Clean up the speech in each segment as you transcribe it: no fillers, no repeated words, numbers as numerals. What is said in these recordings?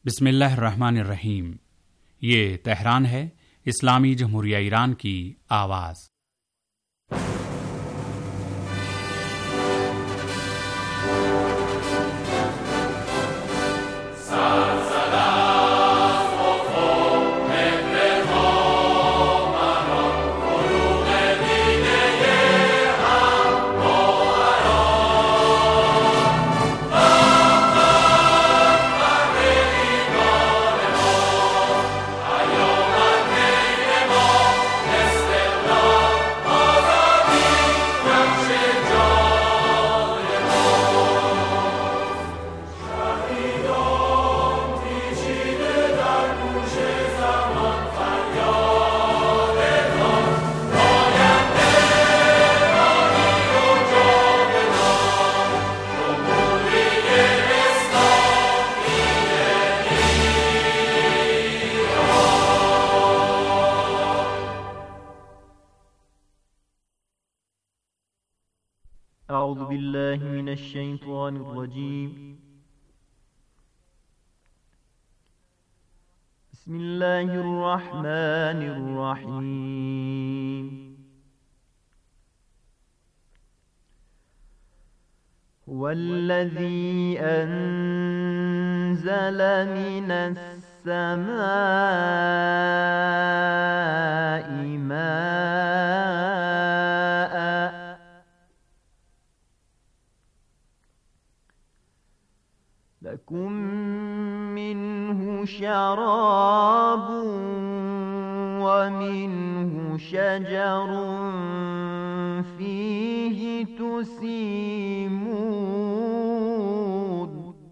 بسم اللہ الرحمن الرحیم۔ یہ تہران ہے، اسلامی جمہوریہ ایران کی آواز۔ اعوذ باللہ من الشیطان الرجیم۔ بسم اللہ الرحمن الرحیم۔ هو الذی انزل من السماء ماء لكم منه شراب ومنه شجر فيه تسيمون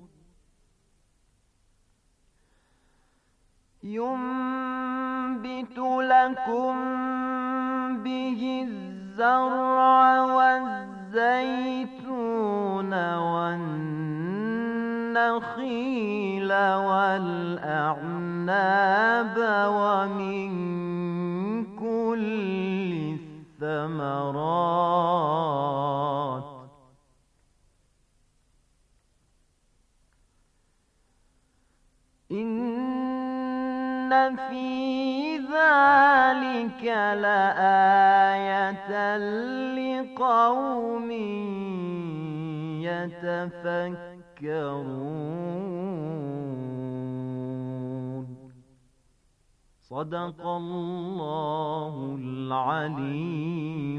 ينبت لكم به الزرع والزيتون والنخيل والأعناب ومن كل الثمرات إن في ذلك لآية لقوم يتفكرون۔ صدق اللہ العلی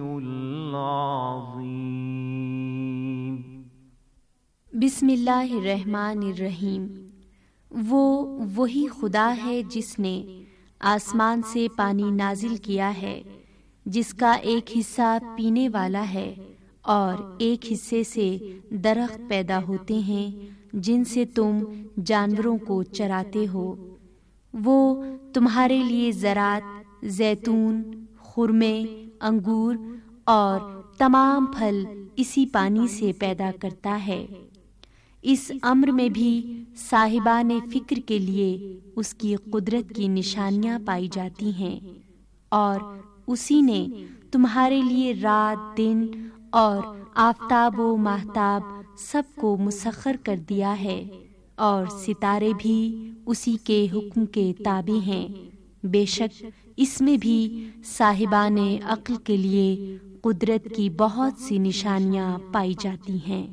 العظیم۔ بسم اللہ الرحمن الرحیم۔ وہی خدا ہے جس نے آسمان سے پانی نازل کیا ہے، جس کا ایک حصہ پینے والا ہے اور ایک حصے سے درخت پیدا ہوتے ہیں جن سے تم جانوروں کو چراتے ہو۔ وہ تمہارے لیے زراعت، زیتون، خرمے، انگور اور تمام پھل اسی پانی سے پیدا کرتا ہے۔ اس امر میں بھی صاحبان فکر کے لیے اس کی قدرت کی نشانیاں پائی جاتی ہیں، اور اسی نے تمہارے لیے رات، دن اور آفتاب و ماہتاب سب کو مسخر کر دیا ہے، اور ستارے بھی اسی کے حکم کے تابع ہیں۔ بے شک اس میں بھی صاحبان عقل کے لیے قدرت کی بہت سی نشانیاں پائی جاتی ہیں۔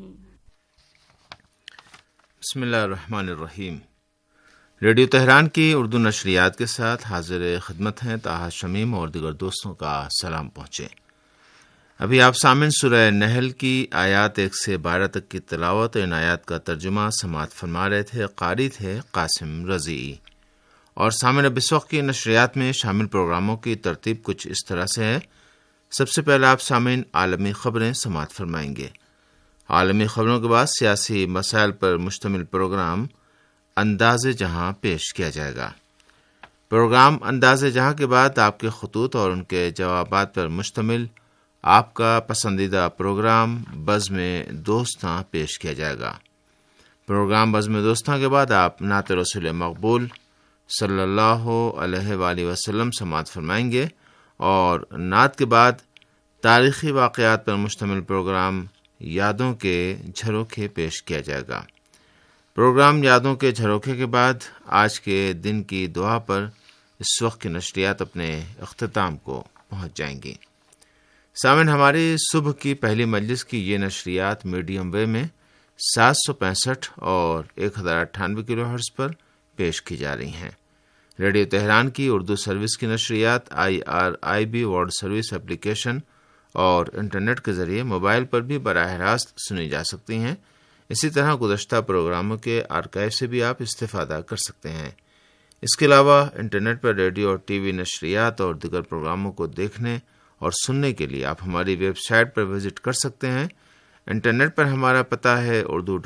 بسم اللہ الرحمن الرحیم۔ ریڈیو تہران کی اردو نشریات کے ساتھ حاضر خدمت ہیں طاہر شمیم اور دیگر دوستوں کا سلام پہنچے۔ ابھی آپ سامعین سورہ نحل کی آیات 1 سے 12 تک کی تلاوت اور ان آیات کا ترجمہ سماعت فرما رہے تھے۔ قاری تھے قاسم رضیعی۔ اور سامعین اب اس وقت کی نشریات میں شامل پروگراموں کی ترتیب کچھ اس طرح سے ہے۔ سب سے پہلے آپ سامعین عالمی خبریں سماعت فرمائیں گے۔ عالمی خبروں کے بعد سیاسی مسائل پر مشتمل پروگرام انداز جہاں پیش کیا جائے گا۔ پروگرام انداز جہاں کے بعد آپ کے خطوط اور ان کے جوابات پر مشتمل آپ کا پسندیدہ پروگرام بزم دوستاں پیش کیا جائے گا۔ پروگرام بزم دوستاں کے بعد آپ نعت رسول مقبول صلی اللہ علیہ وآلہ وسلم سماعت فرمائیں گے، اور نعت کے بعد تاریخی واقعات پر مشتمل پروگرام یادوں کے جھروکے پیش کیا جائے گا۔ پروگرام یادوں کے جھروکے کے بعد آج کے دن کی دعا پر اس وقت کی نشریات اپنے اختتام کو پہنچ جائیں گی۔ سامعین، ہماری صبح کی پہلی مجلس کی یہ نشریات میڈیم ویو میں 765 اور 1098 کلو ہرٹز پر پیش کی جا رہی ہیں۔ ریڈیو تہران کی اردو سروس کی نشریات IRIB ورلڈ سروس اپلیکیشن اور انٹرنیٹ کے ذریعے موبائل پر بھی براہ راست سنی جا سکتی ہیں۔ اسی طرح گزشتہ پروگراموں کے آرکائیو سے بھی آپ استفادہ کر سکتے ہیں۔ اس کے علاوہ انٹرنیٹ پر ریڈیو اور ٹی وی نشریات اور دیگر پروگراموں کو دیکھنے اور سننے کے لیے آپ ہماری ویب سائٹ پر وزٹ کر سکتے ہیں۔ انٹرنیٹ پر ہمارا پتہ ہے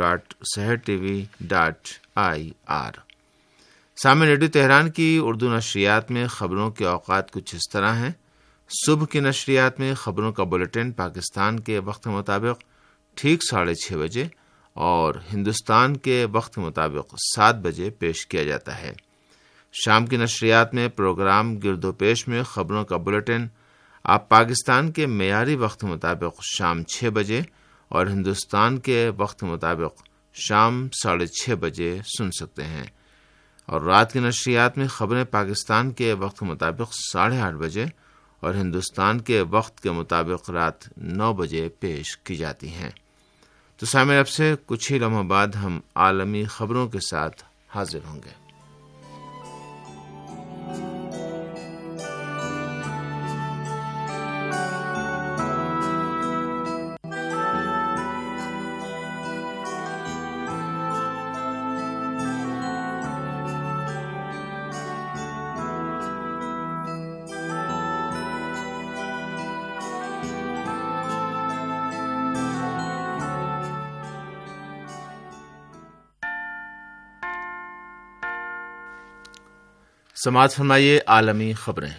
urdu.sehertv.ir۔ سامعین، ریڈیو تہران کی اردو نشریات میں خبروں کے اوقات کچھ اس طرح ہیں۔ صبح کی نشریات میں خبروں کا بلیٹن پاکستان کے وقت کے مطابق ٹھیک 6:30 بجے اور ہندوستان کے وقت کے مطابق 7 بجے پیش کیا جاتا ہے۔ شام کی نشریات میں پروگرام گرد و پیش میں خبروں کا بلیٹن آپ پاکستان کے معیاری وقت کے مطابق شام 6 بجے اور ہندوستان کے وقت کے مطابق شام 6:30 بجے سن سکتے ہیں، اور رات کی نشریات میں خبریں پاکستان کے وقت کے مطابق 8:30 بجے اور ہندوستان کے وقت کے مطابق رات 9 بجے پیش کی جاتی ہیں۔ تو سامعین، اب سے کچھ ہی لمحوں بعد ہم عالمی خبروں کے ساتھ حاضر ہوں گے۔ سماعت فرمائیے عالمی خبریں۔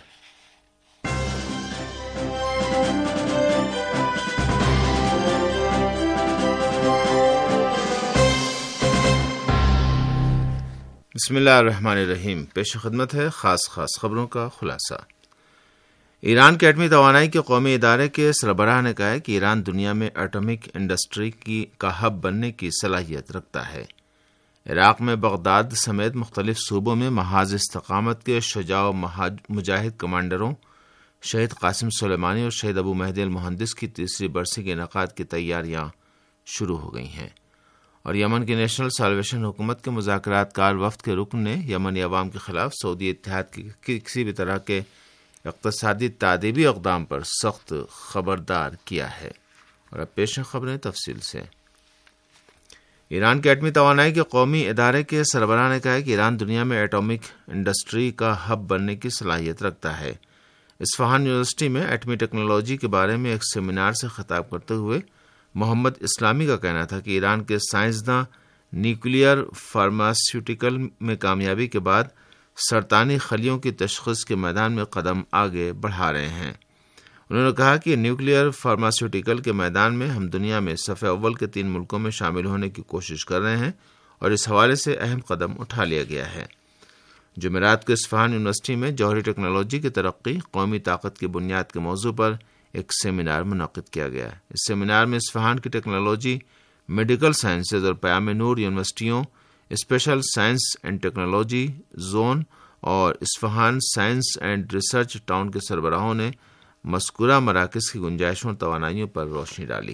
بسم اللہ الرحمن الرحیم۔ پیش خدمت ہے خاص خبروں کا خلاصہ۔ ایران کے ایٹمی توانائی کے قومی ادارے کے سربراہ نے کہا ہے کہ ایران دنیا میں ایٹمک انڈسٹری کا ہب بننے کی صلاحیت رکھتا ہے۔ عراق میں بغداد سمیت مختلف صوبوں میں محاذ استقامت کے شجاع و مجاہد کمانڈروں شہید قاسم سلیمانی اور شہید ابو مہدی المہندس کی تیسری برسی کے انعقاد کی تیاریاں شروع ہو گئی ہیں، اور یمن کی نیشنل سالویشن حکومت کے مذاکرات کار وفد کے رکن نے یمنی عوام کے خلاف سعودی اتحاد کی کسی بھی طرح کے اقتصادی تعدیبی اقدام پر سخت خبردار کیا ہے۔ اور اب پیش خبریں تفصیل سے۔ ایران کے ایٹمی توانائی کے قومی ادارے کے سربراہ نے کہا ہے کہ ایران دنیا میں ایٹمک انڈسٹری کا ہب بننے کی صلاحیت رکھتا ہے۔ اصفہان یونیورسٹی میں ایٹمی ٹیکنالوجی کے بارے میں ایک سیمینار سے خطاب کرتے ہوئے محمد اسلامی کا کہنا تھا کہ ایران کے سائنسداں نیوکلیئر فارماسیوٹیکل میں کامیابی کے بعد سرطانی خلیوں کی تشخیص کے میدان میں قدم آگے بڑھا رہے ہیں۔ انہوں نے کہا کہ نیوکلیئر فارماسیوٹیکل کے میدان میں ہم دنیا میں صف اول کے 3 ملکوں میں شامل ہونے کی کوشش کر رہے ہیں، اور اس حوالے سے اہم قدم اٹھا لیا گیا ہے۔ جمعرات کو اصفہان یونیورسٹی میں جوہری ٹیکنالوجی کی ترقی قومی طاقت کی بنیاد کے موضوع پر ایک سیمینار منعقد کیا گیا۔ اس سیمینار میں اصفہان کی ٹیکنالوجی، میڈیکل سائنسز اور پیام نور یونیورسٹیوں، special science and technology zone اور Isfahan science and research town کے سربراہوں نے مذکورہ مراکز کی گنجائشوں اور توانائیوں پر روشنی ڈالی۔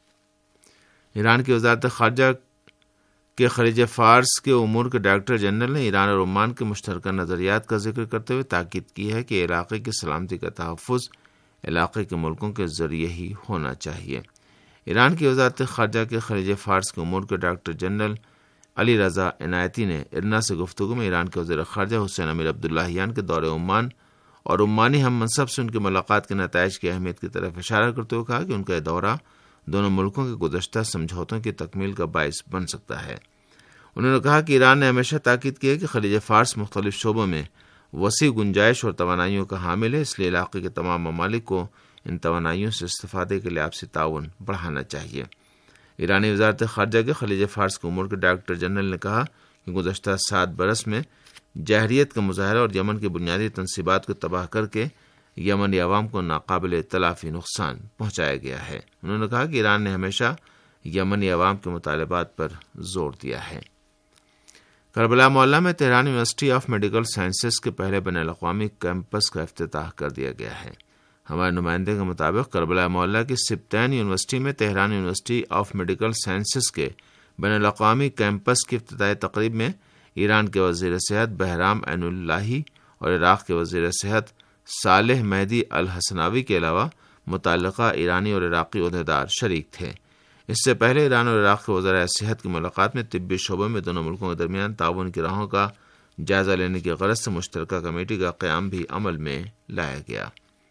ایران کی وزارت خارجہ کے خلیج فارس کے امور کے ڈائریکٹر جنرل نے ایران اور عمان کے مشترکہ نظریات کا ذکر کرتے ہوئے تاکید کی ہے کہ علاقے کی سلامتی کا تحفظ علاقے کے ملکوں کے ذریعے ہی ہونا چاہیے۔ ایران کی وزارت خارجہ کے خلیج فارس کے امور کے ڈائریکٹر جنرل علی رضا عنایتی نے ارنا سے گفتگو میں ایران کے وزیر خارجہ حسین امیر عبداللہیان کے دورے عمان اور عمانی ہم منصب سے ان کی ملاقات کے نتائج کی اہمیت کی طرف اشارہ کرتے ہوئے کہا کہ ان کا یہ دورہ دونوں ملکوں کے گزشتہ سمجھوتوں کی تکمیل کا باعث بن سکتا ہے۔ انہوں نے کہا کہ ایران نے ہمیشہ تاکید کی ہے کہ خلیج فارس مختلف شعبوں میں وسیع گنجائش اور توانائیوں کا حامل ہے، اس لیے علاقے کے تمام ممالک کو ان توانائیوں سے استفادے کے لیے آپسی تعاون بڑھانا چاہیے۔ ایرانی وزارت خارجہ کے خلیج فارس کے امور کے ڈائریکٹر جنرل نے کہا کہ گزشتہ 7 برس میں جاہریت کا مظاہرہ اور یمن کی بنیادی تنصیبات کو تباہ کر کے یمنی عوام کو ناقابل تلافی نقصان پہنچایا گیا ہے۔ انہوں نے کہا کہ ایران نے ہمیشہ یمنی عوام کے مطالبات پر زور دیا ہے۔ کربلا معلیٰ میں Tehran university of medical sciences کے پہلے بین الاقوامی کیمپس کا افتتاح کر دیا گیا ہے۔ ہمارے نمائندے کے مطابق کربلا معلیٰ کی سبطین یونیورسٹی میں Tehran university of medical sciences کے بین الاقوامی کیمپس کی افتتاحی تقریب میں ایران کے وزیر صحت بہرام عین اللہی اور عراق کے وزیر صحت صالح مہدی الحسناوی کے علاوہ متعلقہ ایرانی اور عراقی عہدیدار شریک تھے۔ اس سے پہلے ایران اور عراق کے وزرائے صحت کی ملاقات میں طبی شعبوں میں دونوں ملکوں کے درمیان تعاون کی راہوں کا جائزہ لینے کی غرض سے مشترکہ کمیٹی کا قیام بھی عمل میں لایا گیا۔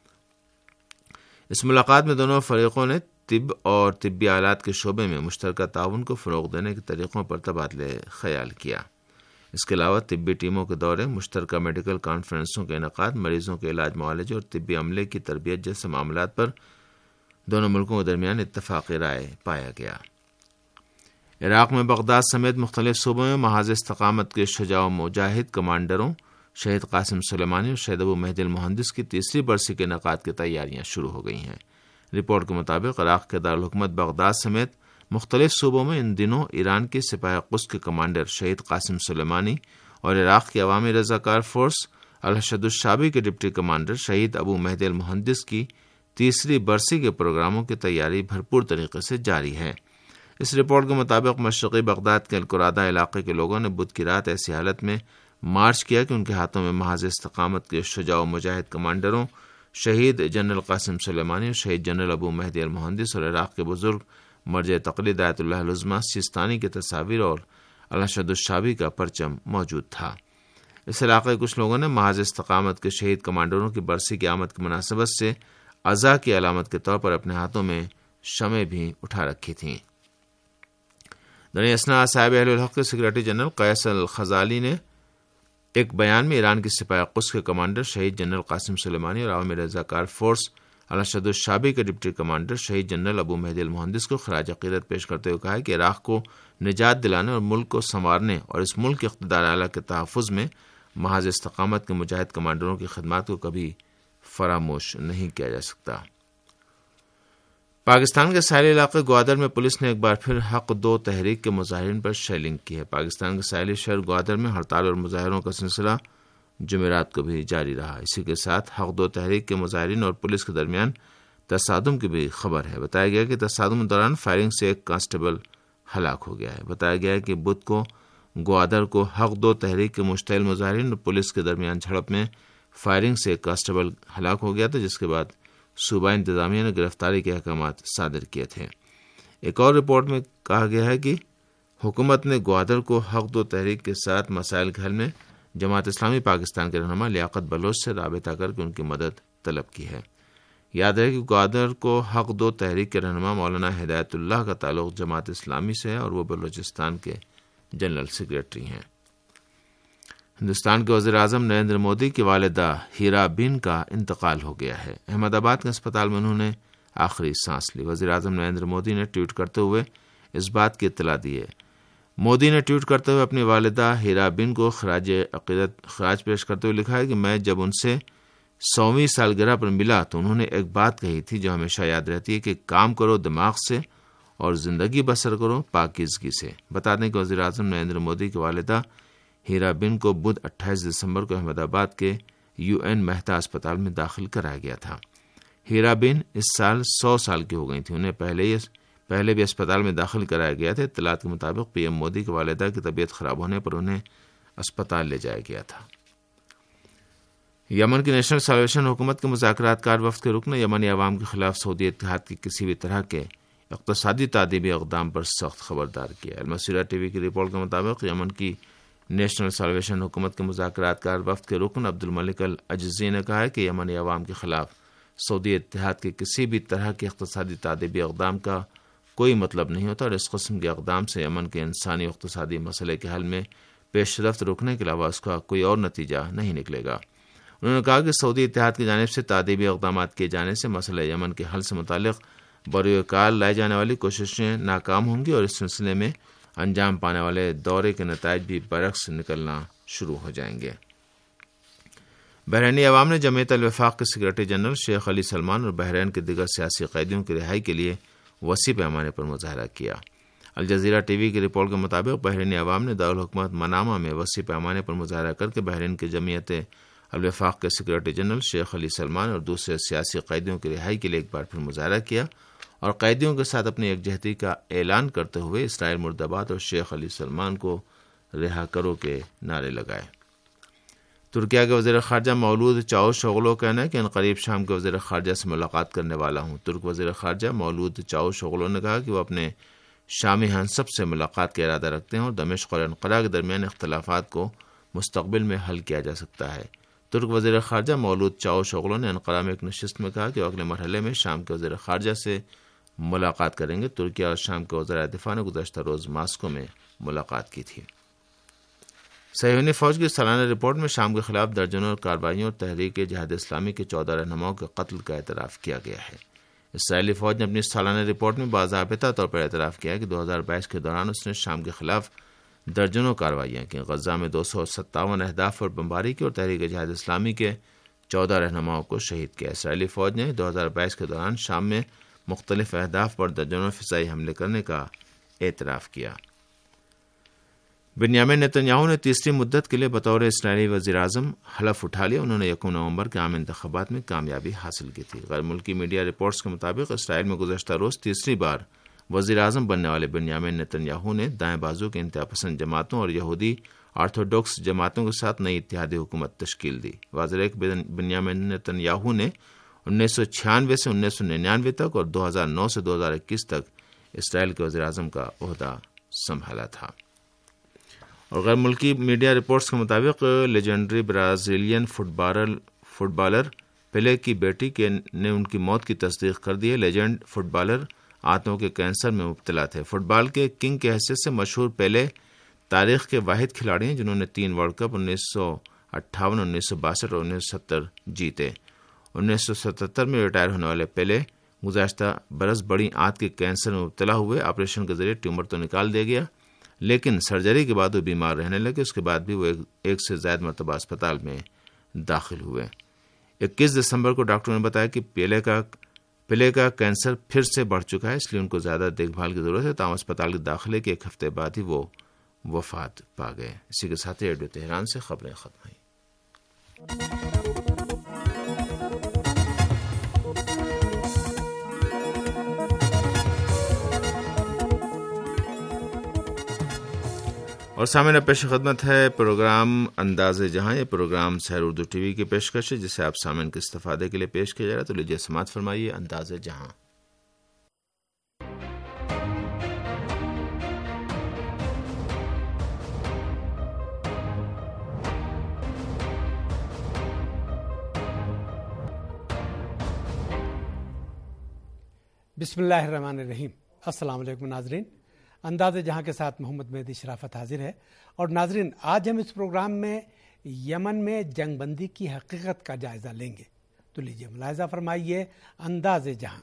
اس ملاقات میں دونوں فریقوں نے طب اور طبی آلات کے شعبے میں مشترکہ تعاون کو فروغ دینے کے طریقوں پر تبادلہ خیال کیا۔ اس کے علاوہ طبی ٹیموں کے دورے، مشترکہ میڈیکل کانفرنسوں کے انعقاد، مریضوں کے علاج معالجے اور طبی عملے کی تربیت جیسے معاملات پر دونوں ملکوں کے درمیان اتفاقی رائے پایا گیا۔ عراق میں بغداد سمیت مختلف صوبوں میں محاذ استقامت کے شجاع و مجاہد کمانڈروں شہید قاسم سلیمانی اور شہید ابو مہدی المہندس کی تیسری برسی کے انعقاد کی تیاریاں شروع ہو گئی ہیں۔ رپورٹ کے مطابق عراق کے دارالحکومت بغداد سمیت مختلف صوبوں میں ان دنوں ایران کے سپاہ قدس کے کمانڈر شہید قاسم سلیمانی اور عراق کی عوامی رضاکار فورس الحشد الشعبی کے ڈپٹی کمانڈر شہید ابو مہدی المہندس کی تیسری برسی کے پروگراموں کی تیاری بھرپور طریقے سے جاری ہے۔ اس رپورٹ کے مطابق مشرقی بغداد کے القرادہ علاقے کے لوگوں نے بدھ کی رات ایسی حالت میں مارچ کیا کہ ان کے ہاتھوں میں محاذ استقامت کے شجاع و مجاہد کمانڈروں شہید جنرل قاسم سلیمانی اور شہید جنرل ابو مہدی المہندس اور عراق کے بزرگ مرجع تقلید آیت اللہ العظمیٰ سیستانی کی تصاویر اور الحشد الشعبی کا پرچم موجود تھا۔ اس علاقے کے کچھ لوگوں نے محاذ استقامت کے شہید کمانڈروں کی برسی کی آمد کی مناسبت سے عزا کی علامت کے طور پر اپنے ہاتھوں میں شمع بھی اٹھا رکھی تھیں۔ در اثنا صاحب اہل الحق کے سیکرٹری جنرل قیس الخزالی نے ایک بیان میں ایران کی سپاہ قدس کے کمانڈر شہید جنرل قاسم سلیمانی اور عوامی رضاکار فورس الحشد الشعبی کے ڈپٹی کمانڈر شہید جنرل ابو مہدی المہندس کو خراج عقیدت پیش کرتے ہوئے کہا کہ عراق کو نجات دلانے اور ملک کو سنوارنے اور اس ملک کے اقتدار اعلیٰ کے تحفظ میں محاذ استقامت کے مجاہد کمانڈروں کی خدمات کو کبھی فراموش نہیں کیا جا سکتا۔ پاکستان کے ساحلی علاقے گوادر میں پولیس نے ایک بار پھر حق دو تحریک کے مظاہرین پر شیلنگ کی ہے۔ پاکستان کے ساحلی شہر گوادر میں ہڑتال اور مظاہروں کا سلسلہ جمعرات کو بھی جاری رہا۔ اسی کے ساتھ حق دو تحریک کے مظاہرین اور پولیس کے درمیان تصادم کی بھی خبر ہے۔ بتایا گیا کہ تصادم کے دوران فائرنگ سے ایک کانسٹیبل ہلاک ہو گیا ہے۔ بتایا گیا کہ بدھ کو گوادر کو حق دو تحریک کے مشتعل مظاہرین اور پولیس کے درمیان جھڑپ میں فائرنگ سے ایک کانسٹیبل ہلاک ہو گیا تھا، جس کے بعد صوبائی انتظامیہ نے گرفتاری کے احکامات صادر کیے تھے۔ ایک اور رپورٹ میں کہا گیا ہے کہ حکومت نے گوادر کو حق دو تحریک کے ساتھ مسائل کے حل میں جماعت اسلامی پاکستان کے رہنما لیاقت بلوچ سے رابطہ کر کے ان کی مدد طلب کی ہے۔ یاد رہے کہ گوادر کو حق دو تحریک کے رہنما مولانا ہدایت اللہ کا تعلق جماعت اسلامی سے ہے اور وہ بلوچستان کے جنرل سیکرٹری ہیں۔ ہندوستان کے وزیر اعظم نریندر مودی کی والدہ ہیرا بین کا انتقال ہو گیا ہے۔ احمد آباد کے اسپتال میں انہوں نے آخری سانس لی۔ وزیر اعظم نریندر مودی نے ٹویٹ کرتے ہوئے اس بات کی اطلاع دی ہے۔ مودی نے ٹویٹ کرتے ہوئے اپنی والدہ ہیرا بین کو خراج پیش کرتے ہوئے لکھا ہے کہ میں جب ان سے 100ویں سالگرہ پر ملا تو انہوں نے ایک بات کہی تھی جو ہمیشہ یاد رہتی ہے کہ کام کرو دماغ سے اور زندگی بسر کرو پاکیزگی سے۔ بتا دیں کہ وزیر اعظم نریندر مودی کی والدہ ہیرا بین کو بدھ 28 دسمبر کو احمد آباد کے UN مہتا اسپتال میں داخل کرایا گیا تھا۔ ہیرا بین اس سال 100 سال کی ہو گئی تھی۔ انہیں پہلے بھی اسپتال میں داخل کرایا گیا تھا۔ اطلاعات کے مطابق PM مودی کی والدہ کی طبیعت خراب ہونے پر انہیں اسپتال لے جایا گیا تھا۔ یمن کی نیشنل سالویشن حکومت کے مذاکرات کار وفد کے رکن نے یمنی عوام کے خلاف سعودی اتحاد کی کسی بھی طرح کے اقتصادی تعدیبی اقدام پر سخت خبردار کیا۔ المسیرہ ٹی وی کی رپورٹ کے مطابق یمن کی نیشنل سالویشن حکومت کے مذاکرات کار وفد کے رکن عبد الملک العجزی نے کہا ہے کہ یمنی عوام کے خلاف سعودی اتحاد کے کسی بھی طرح کے اقتصادی تعدیبی اقدام کا کوئی مطلب نہیں ہوتا اور اس قسم کے اقدام سے یمن کے انسانی اقتصادی مسئلے کے حل میں پیش رفت روکنے کے علاوہ اس کا کوئی اور نتیجہ نہیں نکلے گا۔ انہوں نے کہا کہ سعودی اتحاد کی جانب سے تعدیبی اقدامات کیے جانے سے مسئلہ یمن کے حل سے متعلق بروئے کار لائے جانے والی کوششیں ناکام ہوں گی اور اس سلسلے میں انجام پانے والے دورے کے نتائج بھی برعکس نکلنا شروع ہو جائیں گے۔ بحرینی عوام نے جمعیت الوفاق کے سیکرٹری جنرل شیخ علی سلمان اور بحرین کے دیگر سیاسی قیدیوں کی رہائی کے لیے وسیع پیمانے پر مظاہرہ کیا۔ الجزیرہ ٹی وی کی رپورٹ کے مطابق بحرینی عوام نے دارالحکومت منامہ میں وسیع پیمانے پر مظاہرہ کر کے بحرین کی جمعیت الوفاق کے سیکرٹری جنرل شیخ علی سلمان اور دوسرے سیاسی قیدیوں کی رہائی کے لیے ایک بار پھر مظاہرہ کیا اور قیدیوں کے ساتھ اپنی یکجہتی کا اعلان کرتے ہوئے اسرائیل مرد آباد اور شیخ علی سلمان کو رہا کرو کے نعرے لگائے۔ ترکیہ کے وزیر خارجہ مولود چاوش-اوغلو کہنا ہے کہ عنقریب شام کے وزیر خارجہ سے ملاقات کرنے والا ہوں۔ ترک وزیر خارجہ مولود چاوش-اوغلو نے کہا کہ وہ اپنے شامی ہمسب سے ملاقات کا ارادہ رکھتے ہیں اور دمشق اور انقرہ کے درمیان اختلافات کو مستقبل میں حل کیا جا سکتا ہے۔ ترک وزیر خارجہ مولود چاوش-اوغلو نے انقرہ میں ایک نشست میں کہا کہ وہ اگلے مرحلے میں شام کے وزیر خارجہ سے ملاقات کریں گے۔ ترکیہ اور شام کے وزراء دفاع نے گزشتہ روز ماسکو میں ملاقات کی تھی۔ صہیونی فوج کی سالانہ رپورٹ میں شام کے خلاف درجنوں کارروائیوں اور تحریک جہاد اسلامی کے 14 رہنماؤں کے قتل کا اعتراف کیا گیا ہے۔ اسرائیلی فوج نے اپنی سالانہ رپورٹ میں باضابطہ طور پر اعتراف کیا کہ 2022 کے دوران اس نے شام کے خلاف درجنوں کارروائیاں کی، غزہ میں 257 اہداف پر بمباری کی اور تحریک جہاد اسلامی کے 14 رہنماؤں کو شہید کیا۔ اسرائیلی فوج نے 2022 کے دوران شام میں مختلف اہداف پر درجنوں فضائی حملے کرنے کا اعتراف کیا۔ بنیامین نتنیاہو نے تیسری مدت کے لیے بطور اسرائیلی وزیر اعظم حلف اٹھا لیا۔ انہوں نے 1 نومبر کے عام انتخابات میں کامیابی حاصل کی تھی۔ غیر ملکی میڈیا رپورٹس کے مطابق اسرائیل میں گزشتہ روز تیسری بار وزیر اعظم بننے والے بنیامین نتنیاہو نے دائیں بازو کے انتہا پسند جماعتوں اور یہودی آرتھوڈوکس جماعتوں کے ساتھ نئی اتحادی حکومت تشکیل دی۔ واضح ہے کہ بنیامین نتنیاہو نے 1996 سے 1999 تک اور 2009 سے 2021 تک اسرائیل کے وزیر اعظم کا عہدہ سنبھالا تھا۔ اور غیر ملکی میڈیا رپورٹس کے مطابق لیجنڈری برازیلین فٹ بالر پیلے کی بیٹی نے ان کی موت کی تصدیق کر دی ہے۔ لیجنڈ فٹ بالر آنتوں کے کینسر میں مبتلا تھے۔ فٹ بال کے کنگ کی حیثیت سے مشہور پیلے تاریخ کے واحد کھلاڑی ہیں جنہوں نے 3 ورلڈ کپ 1958، 1962 اور 1970 جیتے۔ 1977 میں ریٹائر ہونے والے پیلے گزشتہ برس بڑی آنت کے کینسر میں مبتلا ہوئے۔ آپریشن کے ذریعے ٹیومر تو نکال دیا گیا لیکن سرجری کے بعد وہ بیمار رہنے لگے۔ اس کے بعد بھی وہ 1 سے زائد مرتبہ اسپتال میں داخل ہوئے۔ 21 دسمبر کو ڈاکٹروں نے بتایا کہ پیلے کا کینسر پھر سے بڑھ چکا ہے، اس لیے ان کو زیادہ دیکھ بھال کی ضرورت ہے، تاہم اسپتال کے داخلے کے 1 ہفتے بعد ہی وہ وفات پا گئے۔ اسی کے ساتھ ریڈیو تہران سے خبریں ختم ہوئیں۔ اور سامعین پیش خدمت ہے پروگرام انداز جہاں۔ یہ program Sahar Urdu T V کی پیشکش ہے جسے آپ سامعین کے استفادے کے لیے پیش کیا جا رہا ہے۔ تو لیجیے سماعت فرمائیے انداز جہاں۔ بسم اللہ الرحمن الرحیم۔ السلام علیکم ناظرین، انداز جہاں کے ساتھ محمد مہدی شرافت حاضر ہے۔ اور ناظرین، آج ہم اس پروگرام میں یمن میں جنگ بندی کی حقیقت کا جائزہ لیں گے، تو لیجیے ملاحظہ فرمائیے انداز جہاں۔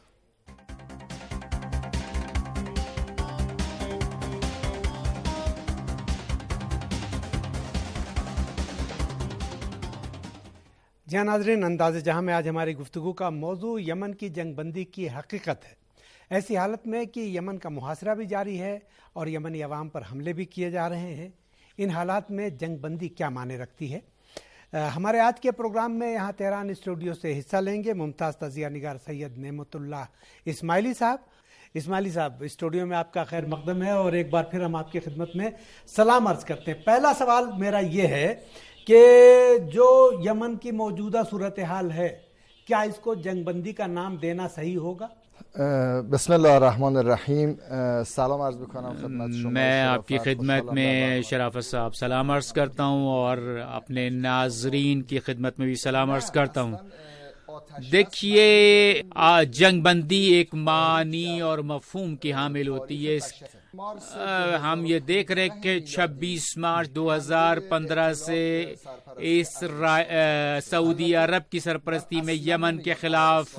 جہاں ناظرین، انداز جہاں میں آج ہماری گفتگو کا موضوع یمن کی جنگ بندی کی حقیقت ہے، ایسی حالت میں کہ یمن کا محاصرہ بھی جاری ہے اور یمنی عوام پر حملے بھی کیے جا رہے ہیں۔ ان حالات میں جنگ بندی کیا معنی رکھتی ہے؟ ہمارے آج کے پروگرام میں یہاں تہران اسٹوڈیو سے حصہ لیں گے ممتاز تجزیہ نگار سید نعمت اللہ اسماعیلی صاحب۔ اسماعیلی صاحب، اسٹوڈیو میں آپ کا خیر مقدم ہے اور ایک بار پھر ہم آپ کی خدمت میں سلام عرض کرتے ہیں۔ پہلا سوال میرا یہ ہے کہ جو یمن کی موجودہ صورتحال ہے، کیا اس کو جنگ بندی کا نام دینا صحیح ہوگا؟ بسم اللہ الرحمن الرحیم۔ سلام عرض بکنم خدمت شما۔ میں آپ کی خدمت میں شرافت صاحب سلام عرض کرتا ہوں اور اپنے ناظرین کی خدمت میں بھی سلام عرض کرتا ہوں۔ دیکھیے، جنگ بندی ایک معنی اور مفہوم کی حامل ہوتی ہے۔ ہم یہ دیکھ رہے کہ 26 مارچ 2015 سے سعودی عرب کی سرپرستی میں یمن کے خلاف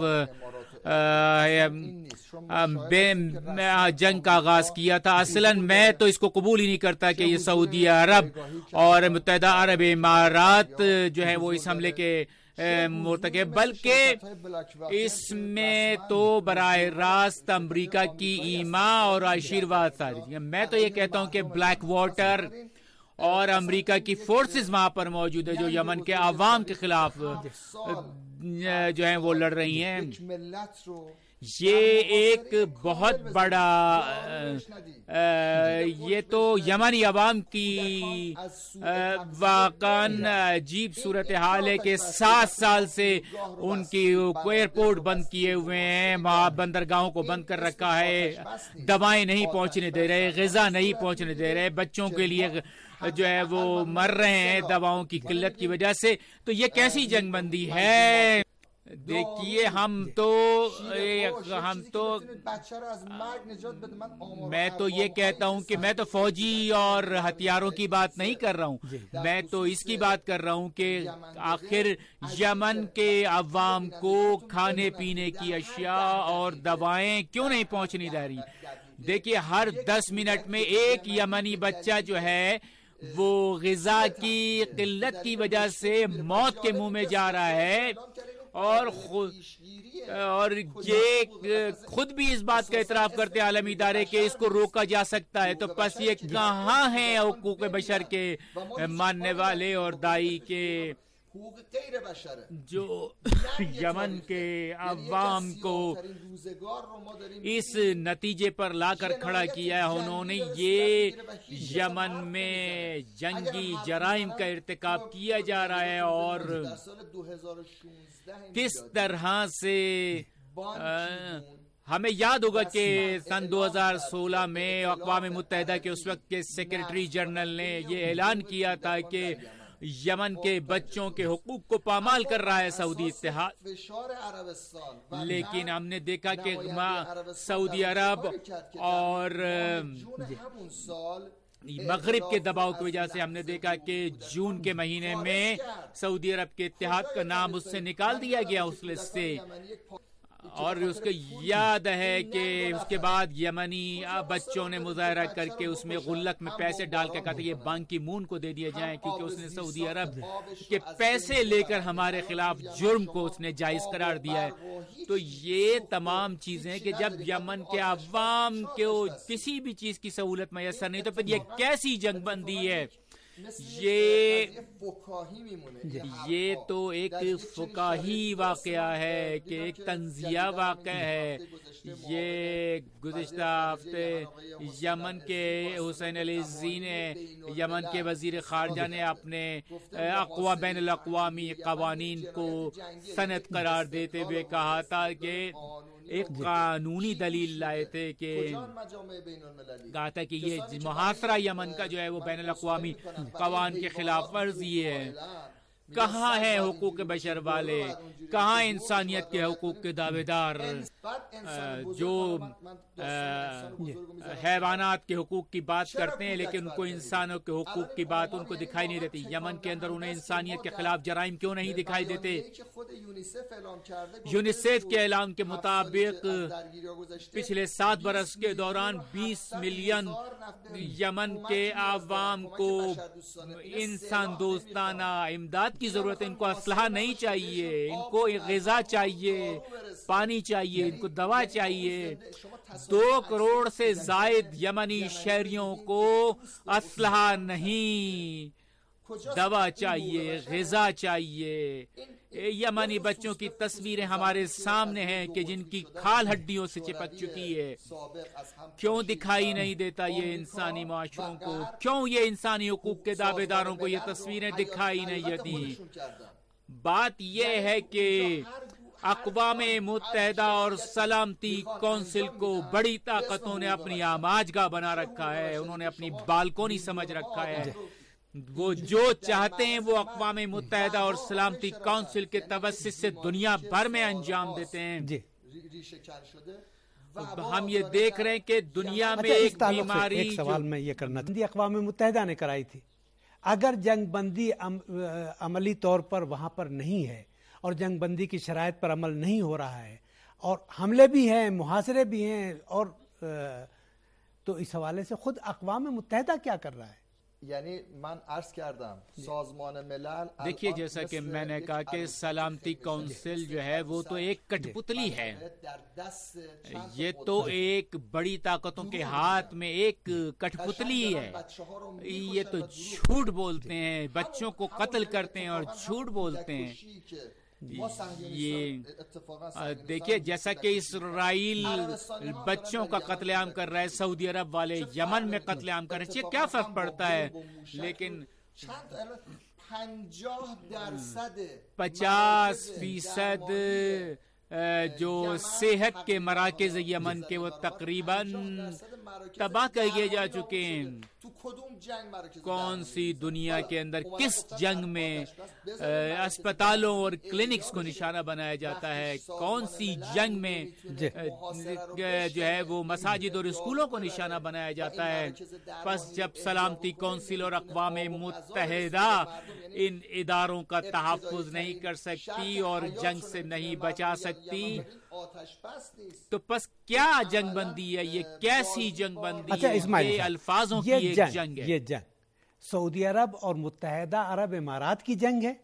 جنگ کا آغاز کیا تھا۔ اصلاً میں تو اس کو قبول ہی نہیں کرتا کہ یہ سعودی عرب اور متحدہ عرب امارات جو ہے وہ اس حملے کے مرتکب، بلکہ اس میں تو براہ راست امریکہ کی ایما اور آشیرواد ساری. میں تو یہ کہتا ہوں کہ بلیک واٹر اور امریکہ کی فورسز وہاں پر موجود ہے جو یمن کے عوام کے خلاف جو ہیں وہ لڑ رہی ہیں. یہ ایک بہت بڑا یہ تو یمنی عوام کی واقعاً عجیب صورتحال ہے کہ 7 سال سے ان کی ایئرپورٹ بند کیے ہوئے ہیں، بندرگاہوں کو بند کر رکھا ہے، دوائیں نہیں پہنچنے دے رہے، غذا نہیں پہنچنے دے رہے، بچوں کے لیے جو ہے وہ مر رہے ہیں دواؤں کی قلت کی وجہ سے. تو یہ کیسی جنگ بندی ہے؟ دیکھیے میں تو یہ کہتا ہوں کہ میں تو فوجی اور ہتھیاروں کی بات نہیں کر رہا ہوں، میں تو اس کی بات کر رہا ہوں کہ آخر یمن کے عوام کو کھانے پینے کی اشیاء اور دوائیں کیوں نہیں پہنچنی دے رہی. دیکھیے ہر 10 منٹ میں ایک یمنی بچہ جو ہے وہ غذا کی قلت کی وجہ سے موت کے منہ میں جا رہا ہے، اور یہ خود بھی اس بات کا اعتراف کرتے ہیں عالمی ادارے کہ اس کو روکا جا سکتا ہے. تو پس یہ کہاں ہیں حقوق بشر کے ماننے والے اور دائی کے جو یمن کے عوام کو اس نتیجے پر لا کر کھڑا کیا ہے؟ انہوں نے یہ یمن میں جنگی جرائم کا ارتکاب کیا جا رہا ہے، اور کس طرح سے ہمیں یاد ہوگا کہ سن 2016 میں اقوام متحدہ کے اس وقت کے سیکرٹری جنرل نے یہ اعلان کیا تھا کہ یمن کے بچوں کے حقوق کو پامال کر رہا ہے سعودی اتحاد. لیکن ہم نے دیکھا کہ سعودی عرب اور مغرب کے دباؤ کی وجہ سے ہم نے دیکھا کہ جون کے مہینے میں سعودی عرب کے اتحاد کا نام اس سے نکال دیا گیا اس لسٹ سے. اور اس کو یاد ہے کہ اس کے بعد یمنی بچوں نے مظاہرہ کر کے اس میں غلک میں پیسے ڈال کے کہا تھا یہ بان کی مون کو دے دیے جائیں، کیونکہ اس نے سعودی عرب کے پیسے لے کر ہمارے خلاف جرم کو اس نے جائز قرار دیا ہے. تو یہ تمام چیزیں کہ جب یمن کے عوام کو کسی بھی چیز کی سہولت میسر نہیں تو پھر یہ کیسی جنگ بندی ہے؟ یہ تو ایک فقاہی واقعہ ہے کہ ایک تنزیہ واقعہ ہے. یہ گزشتہ ہفتے یمن کے حسین علی الزی نے، یمن کے وزیر خارجہ نے اپنے بین الاقوامی قوانین کو سند قرار دیتے ہوئے کہا تھا کہ ایک قانونی دلیل لائے تھے کہ کہا تھا کہ یہ محاصرہ یمن کا جو ہے وہ بین الاقوامی قوانین کے خلاف ورزی ہے. کہاں ہیں حقوق بشر والے؟ کہاں انسانیت کے حقوق کے دعوے دار جو حیوانات کے حقوق کی بات کرتے ہیں لیکن ان کو انسانوں کے حقوق کی بات ان کو دکھائی نہیں دیتی؟ یمن کے اندر انہیں انسانیت کے خلاف جرائم کیوں نہیں دکھائی دیتے؟ یونیسیف کے اعلان کے مطابق پچھلے 7 برس کے دوران 20 ملین یمن کے عوام کو انسان دوستانہ امداد کی ضرورت ہے. ان کو اسلحہ نہیں چاہیے، ان کو غذا چاہیے، پانی چاہیے، ان کو دوا چاہیے. 2 کروڑ سے زائد یمنی شہریوں کو اسلحہ نہیں، دوا چاہیے، غذا چاہیے. یمنی بچوں کی تصویریں ہمارے سامنے ہیں کہ جن کی کھال ہڈیوں سے چپک چکی ہے. کیوں دکھائی نہیں دیتا یہ انسانی معاشروں کو؟ کیوں یہ انسانی حقوق کے دعوے داروں کو یہ تصویریں دکھائی نہیں دیتی؟ بات یہ ہے کہ اقوام متحدہ اور سلامتی کونسل کو بڑی طاقتوں نے اپنی آماجگاہ بنا رکھا ہے، انہوں نے اپنی بالکونی سمجھ رکھا ہے. وہ جو چاہتے ہیں وہ اقوام متحدہ اور سلامتی کونسل کے توسط سے دنیا بھر میں انجام دیتے ہیں. ہم یہ دیکھ رہے ہیں کہ دنیا میں ایک بیماری، ایک سوال میں یہ کرنا چاہتی اقوام متحدہ نے کرائی تھی. اگر جنگ بندی عملی طور پر وہاں پر نہیں ہے اور جنگ بندی کی شرائط پر عمل نہیں ہو رہا ہے اور حملے بھی ہیں، محاصرے بھی ہیں، اور تو اس حوالے سے خود اقوام متحدہ کیا کر رہا ہے؟ یعنی من عرض کردم سازمان ملل دیکھیے جیسا کہ میں نے کہا کہ سلامتی کونسل جو ہے وہ تو ایک کٹ پتلی ہے، یہ تو ایک بڑی طاقتوں کے ہاتھ میں ایک کٹ پتلی ہے، یہ تو جھوٹ بولتے ہیں، بچوں کو قتل کرتے ہیں اور جھوٹ بولتے ہیں۔ یہ دیکھیے جیسا کہ اسرائیل بچوں کا قتل عام کر رہا ہے، سعودی عرب والے یمن میں قتل عام کر رہے ہیں، کیا فرق پڑتا ہے؟ لیکن 50% جو صحت کے مراکز یمن کے وہ تقریباً تباہ کر دیے جا چکے ہیں۔ کون سی دنیا کے اندر کس جنگ میں اسپتالوں اور کلینکس کو نشانہ بنایا جاتا ہے؟ کون سی جنگ میں جو ہے وہ مساجد اور اسکولوں کو نشانہ بنایا جاتا ہے؟ پس جب سلامتی کونسل اور اقوام متحدہ ان اداروں کا تحفظ نہیں کر سکتی اور جنگ سے نہیں بچا سکتی تو پس کیا جنگ بندی ہے؟ یہ کیسی جنگ بندی ہے؟ یہ الفاظوں کی ایک جنگ ہے۔ یہ جنگ سعودی عرب اور متحدہ عرب امارات کی جنگ ہے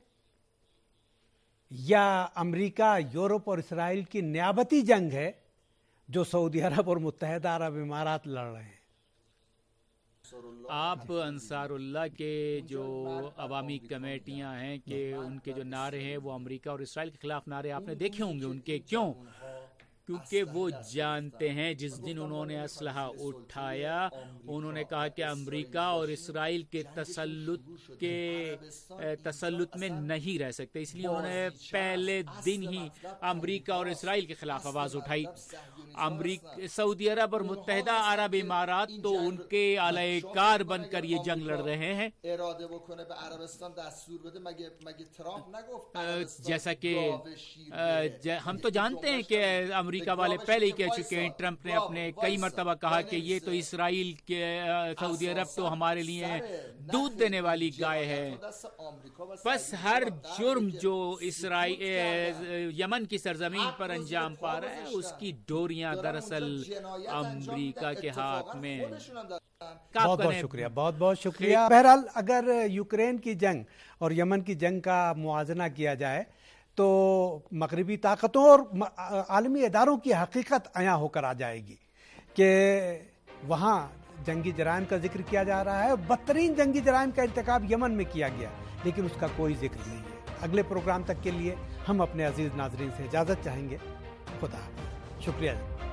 یا امریکہ، یورپ اور اسرائیل کی نیابتی جنگ ہے جو سعودی عرب اور متحدہ عرب امارات لڑ رہے ہیں؟ آپ انصار اللہ کے جو عوامی کمیٹیاں ہیں کہ ان کے جو نعرے ہیں وہ امریکہ اور اسرائیل کے خلاف نعرے آپ نے دیکھے ہوں گے ان کے، کیوں؟ کیونکہ وہ جانتے ہیں جس دن انہوں نے اسلحہ اٹھایا انہوں نے کہا کہ امریکہ اور اسرائیل کے تسلط میں نہیں رہ سکتے، اس لیے انہوں نے پہلے دن ہی امریکہ اور اسرائیل کے خلاف آواز اٹھائی۔ سعودی عرب اور متحدہ عرب امارات تو ان کے اعلی کار بن کر یہ جنگ لڑ رہے ہیں، جیسا کہ ہم تو جانتے ہیں کہ امریکہ والے پہلے ہی کہہ چکے ہیں، ٹرمپ نے اپنے کئی مرتبہ کہا کہ یہ تو اسرائیل کے سعودی عرب تو ہمارے لیے دودھ دینے والی گائے ہے۔ بس ہر جرم جو یمن کی سرزمین پر انجام پا رہا ہے اس کی ڈوریاں دراصل امریکہ کے ہاتھ میں۔ بہت بہت شکریہ، بہت بہت شکریہ۔ بہرحال اگر یوکرین کی جنگ اور یمن کی جنگ کا موازنہ کیا جائے تو مغربی طاقتوں اور عالمی اداروں کی حقیقت عیاں ہو کر آ جائے گی کہ وہاں جنگی جرائم کا ذکر کیا جا رہا ہے، بدترین جنگی جرائم کا ارتکاب یمن میں کیا گیا لیکن اس کا کوئی ذکر نہیں ہے۔ اگلے پروگرام تک کے لیے ہم اپنے عزیز ناظرین سے اجازت چاہیں گے۔ خدا حافظ، شکریہ۔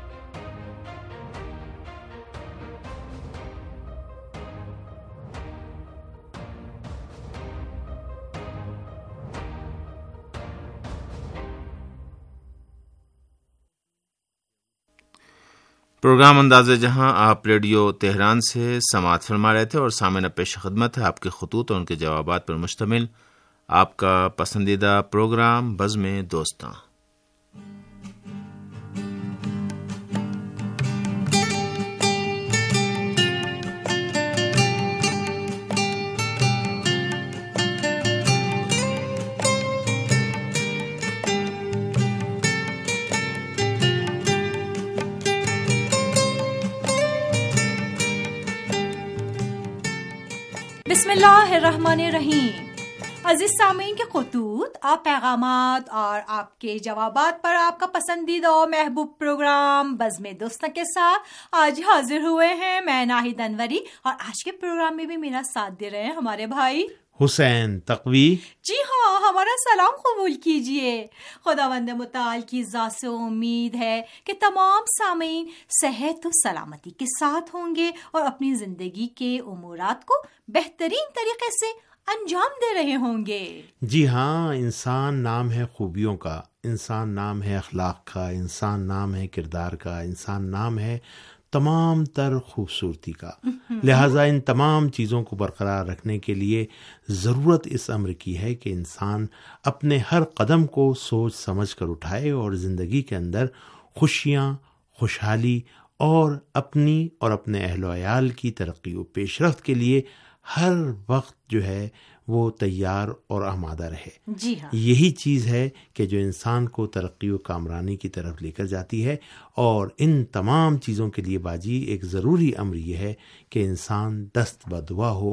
پروگرام انداز جہاں آپ ریڈیو تہران سے سماعت فرما رہے تھے اور سامعین پیش خدمت ہے آپ کے خطوط اور ان کے جوابات پر مشتمل آپ کا پسندیدہ پروگرام بزم دوستاں۔ بسم اللہ الرحمن الرحیم۔ عزیز سامعین کے خطوط، آپ پیغامات اور آپ کے جوابات پر آپ کا پسندیدہ اور محبوب پروگرام بزم دوستاں کے ساتھ آج حاضر ہوئے ہیں۔ میں ناہید انوری اور آج کے پروگرام میں بھی میرا ساتھ دے رہے ہیں ہمارے بھائی حسین تقوی۔ جی ہاں، ہمارا سلام قبول کیجئے۔ خداوند متعال کی ذات سے امید ہے کہ تمام سامعین صحت و سلامتی کے ساتھ ہوں گے اور اپنی زندگی کے امورات کو بہترین طریقے سے انجام دے رہے ہوں گے۔ جی ہاں، انسان نام ہے خوبیوں کا، انسان نام ہے اخلاق کا، انسان نام ہے کردار کا، انسان نام ہے تمام تر خوبصورتی کا۔ لہٰذا ان تمام چیزوں کو برقرار رکھنے کے لیے ضرورت اس امر کی ہے کہ انسان اپنے ہر قدم کو سوچ سمجھ کر اٹھائے اور زندگی کے اندر خوشیاں، خوشحالی اور اپنی اور اپنے اہل و عیال کی ترقی و پیش رفت کے لیے ہر وقت جو ہے وہ تیار اور آمادہ رہے۔ جی ہاں، یہی چیز ہے کہ جو انسان کو ترقی و کامرانی کی طرف لے کر جاتی ہے، اور ان تمام چیزوں کے لیے باجی ایک ضروری امر یہ ہے کہ انسان دست بدعا ہو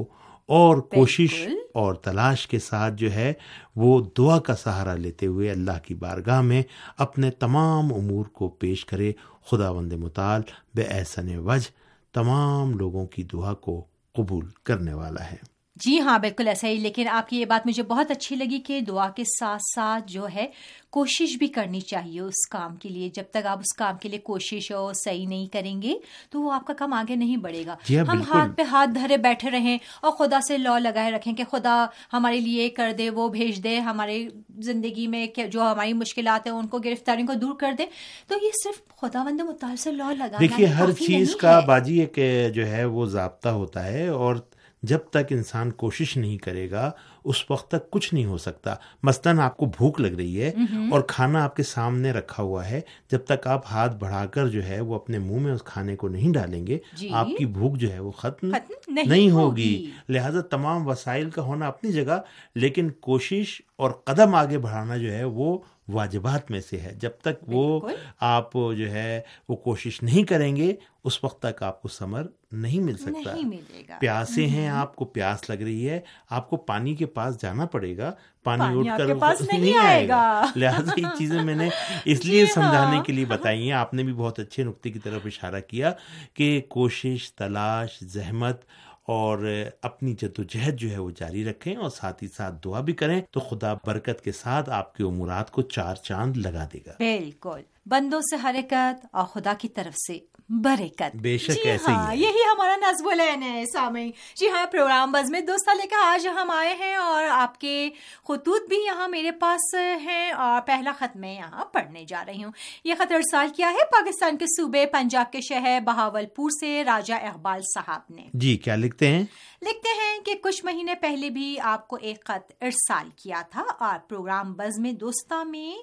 اور کوشش اور تلاش کے ساتھ جو ہے وہ دعا کا سہارا لیتے ہوئے اللہ کی بارگاہ میں اپنے تمام امور کو پیش کرے. خداوند متعال بے احسن وجہ تمام لوگوں کی دعا کو قبول کرنے والا ہے. جی ہاں، بالکل ایسا ہی. لیکن آپ کی یہ بات مجھے بہت اچھی لگی کہ دعا کے ساتھ ساتھ جو ہے کوشش بھی کرنی چاہیے اس کام کے لیے. جب تک آپ اس کام کے لیے کوشش اور صحیح نہیں کریں گے تو وہ آپ کا کام آگے نہیں بڑھے گا. ہم ہاتھ پہ ہاتھ دھرے بیٹھے رہیں اور خدا سے لا لگائے رکھیں کہ خدا ہمارے لیے کر دے، وہ بھیج دے، ہمارے زندگی میں جو ہماری مشکلات ہیں ان کو، گرفتاریوں کو دور کر دے، تو یہ صرف خداوند متعال سے لا لگانا. دیکھیے ہر چیز کا باجی ایک جو ہے وہ ضابطہ ہوتا ہے، اور جب تک انسان کوشش نہیں کرے گا اس وقت تک کچھ نہیں ہو سکتا. مثلاً آپ کو بھوک لگ رہی ہے اور کھانا آپ کے سامنے رکھا ہوا ہے، جب تک آپ ہاتھ بڑھا کر جو ہے وہ اپنے منہ میں اس کھانے کو نہیں ڈالیں گے آپ کی بھوک جو ہے وہ ختم نہیں ہوگی. لہذا تمام وسائل کا ہونا اپنی جگہ، لیکن کوشش اور قدم آگے بڑھانا جو ہے وہ واجبات میں سے ہے. جب تک وہ آپ جو ہے وہ کوشش نہیں کریں گے اس وقت تک آپ کو ثمر نہیں مل سکتا. پیاسے ہیں، آپ کو پیاس لگ رہی ہے، آپ کو پانی کے پاس جانا پڑے گا، پانی اٹھ کر نہیں آئے گا. لہٰذا یہ چیزیں میں نے اس لیے سمجھانے کے لیے بتائی ہیں. آپ نے بھی بہت اچھے نقطے کی طرف اشارہ کیا کہ کوشش، تلاش، زحمت اور اپنی جدوجہد جو ہے وہ جاری رکھیں، اور ساتھ ہی ساتھ دعا بھی کریں تو خدا برکت کے ساتھ آپ کے امورات کو چار چاند لگا دے گا. بالکل، بندوں سے حرکت اور خدا کی طرف سے برکت. بے شک ایسے ہی یہی ہمارا نصب العین ہے سامعین. جی ہاں، پروگرام بزم دوستہ لے کر آج ہم آئے ہیں اور آپ کے خطوط بھی یہاں میرے پاس ہیں، اور پہلا خط میں یہاں پڑھنے جا رہی ہوں. یہ خط ارسال کیا ہے پاکستان کے صوبے پنجاب کے شہر بہاولپور سے راجہ اقبال صاحب نے. جی کیا لکھتے ہیں؟ لکھتے ہیں کہ کچھ مہینے پہلے بھی آپ کو ایک خط ارسال کیا تھا، اور پروگرام بزم دوستہ میں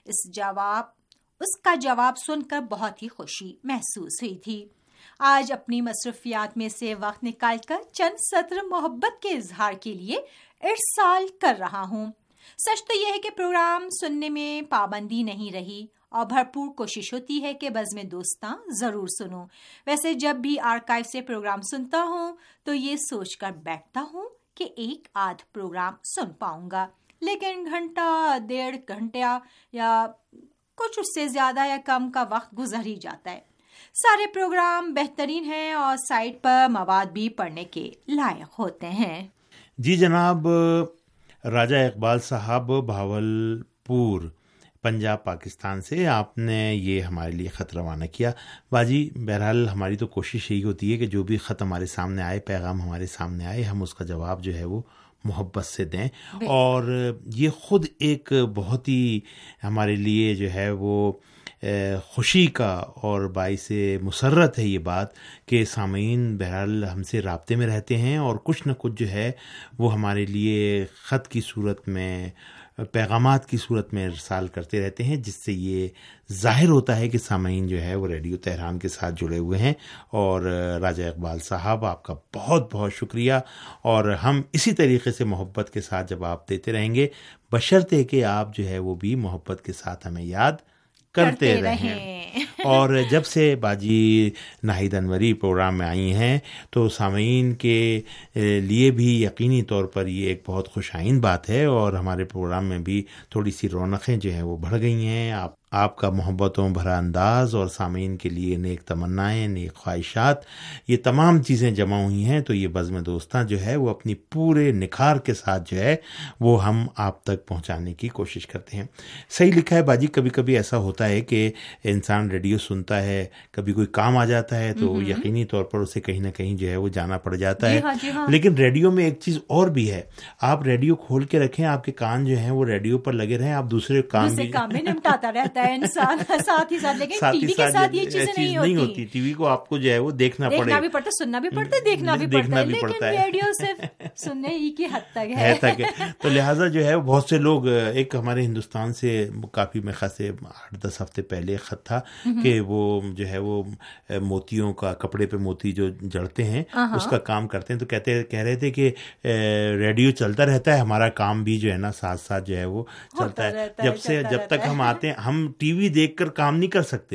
اس کا جواب سن کر بہت ہی خوشی محسوس ہوئی تھی. آج اپنی مصروفیات میں سے وقت نکال کر چند سطر محبت کے اظہار کے لیے ارسال کر رہا ہوں. سچ تو یہ ہے کہ پروگرام سننے میں پابندی نہیں رہی، اور بھرپور کوشش ہوتی ہے کہ بزم دوستاں ضرور سنوں. ویسے جب بھی آرکائیو سے پروگرام سنتا ہوں تو یہ سوچ کر بیٹھتا ہوں کہ ایک آدھ پروگرام سن پاؤں گا، لیکن گھنٹہ 1.5 گھنٹہ یا کچھ اس سے زیادہ یا کم کا وقت گزر ہی جاتا ہے. سارے پروگرام بہترین ہیں اور سائٹ پر مواد بھی پڑھنے کے لائق ہوتے ہیں. جی جناب، راجہ اقبال صاحب بہاولپور پنجاب پاکستان سے آپ نے یہ ہمارے لیے خط روانہ کیا. باجی بہرحال ہماری تو کوشش یہی ہوتی ہے کہ جو بھی خط ہمارے سامنے آئے، پیغام ہمارے سامنے آئے، ہم اس کا جواب جو ہے وہ محبت سے دیں. اور یہ خود ایک بہت ہی ہمارے لیے جو ہے وہ خوشی کا اور باعث مسرت ہے یہ بات کہ سامعین بہرحال ہم سے رابطے میں رہتے ہیں اور کچھ نہ کچھ جو ہے وہ ہمارے لیے خط کی صورت میں، پیغامات کی صورت میں ارسال کرتے رہتے ہیں، جس سے یہ ظاہر ہوتا ہے کہ سامعین جو ہے وہ ریڈیو تہران کے ساتھ جڑے ہوئے ہیں. اور راجہ اقبال صاحب آپ کا بہت بہت شکریہ، اور ہم اسی طریقے سے محبت کے ساتھ جواب دیتے رہیں گے، بشرطے کہ آپ جو ہے وہ بھی محبت کے ساتھ ہمیں یاد کرتے رہیں. اور جب سے باجی ناہید انوری پروگرام میں آئی ہیں تو سامعین کے لیے بھی یقینی طور پر یہ ایک بہت خوش آئند بات ہے، اور ہمارے پروگرام میں بھی تھوڑی سی رونقیں جو ہیں وہ بڑھ گئی ہیں. آپ کا محبتوں بھرا انداز اور سامعین کے لیے نیک تمنائیں، نیک خواہشات، یہ تمام چیزیں جمع ہوئی ہیں، تو یہ بزم دوستاں جو ہے وہ اپنی پورے نکھار کے ساتھ جو ہے وہ ہم آپ تک پہنچانے کی کوشش کرتے ہیں. صحیح لکھا ہے باجی، کبھی کبھی ایسا ہوتا ہے کہ انسان ریڈیو سنتا ہے، کبھی کوئی کام آ جاتا ہے تو یقینی طور پر اسے کہیں نہ کہیں جو ہے وہ جانا پڑ جاتا ہے. لیکن ریڈیو میں ایک چیز اور بھی ہے، آپ ریڈیو کھول کے رکھیں، آپ کے کان جو ہیں وہ ریڈیو پر لگے رہیں، آپ دوسرے کام بھی نمٹاتا رہتا ہے انسان ساتھ ہی ساتھ. لیکن ٹی وی کے ساتھ یہ چیزیں نہیں ہوتی. ٹی وی کو آپ کو جو ہے وہ دیکھنا بھی پڑتا، سننا بھی پڑتا ہے، دیکھنا بھی پڑتا ہے. ریڈیو صرف سننے ہی کی حد تک ہے. تو لہٰذا جو ہے بہت سے لوگ، ایک ہمارے ہندوستان سے کافی میں خاصے 8-10 ہفتے پہلے خط تھا کہ وہ جو ہے وہ موتیوں کا، کپڑے پہ موتی جو جڑتے ہیں اس کا کام کرتے ہیں، تو کہہ رہے تھے کہ ریڈیو چلتا رہتا ہے، ہمارا کام بھی جو ہے نا ساتھ ساتھ جو ہے وہ چلتا ہے. جب تک ہم آتے ہیں، ہم ٹی وی دیکھ کر کام نہیں کر سکتے،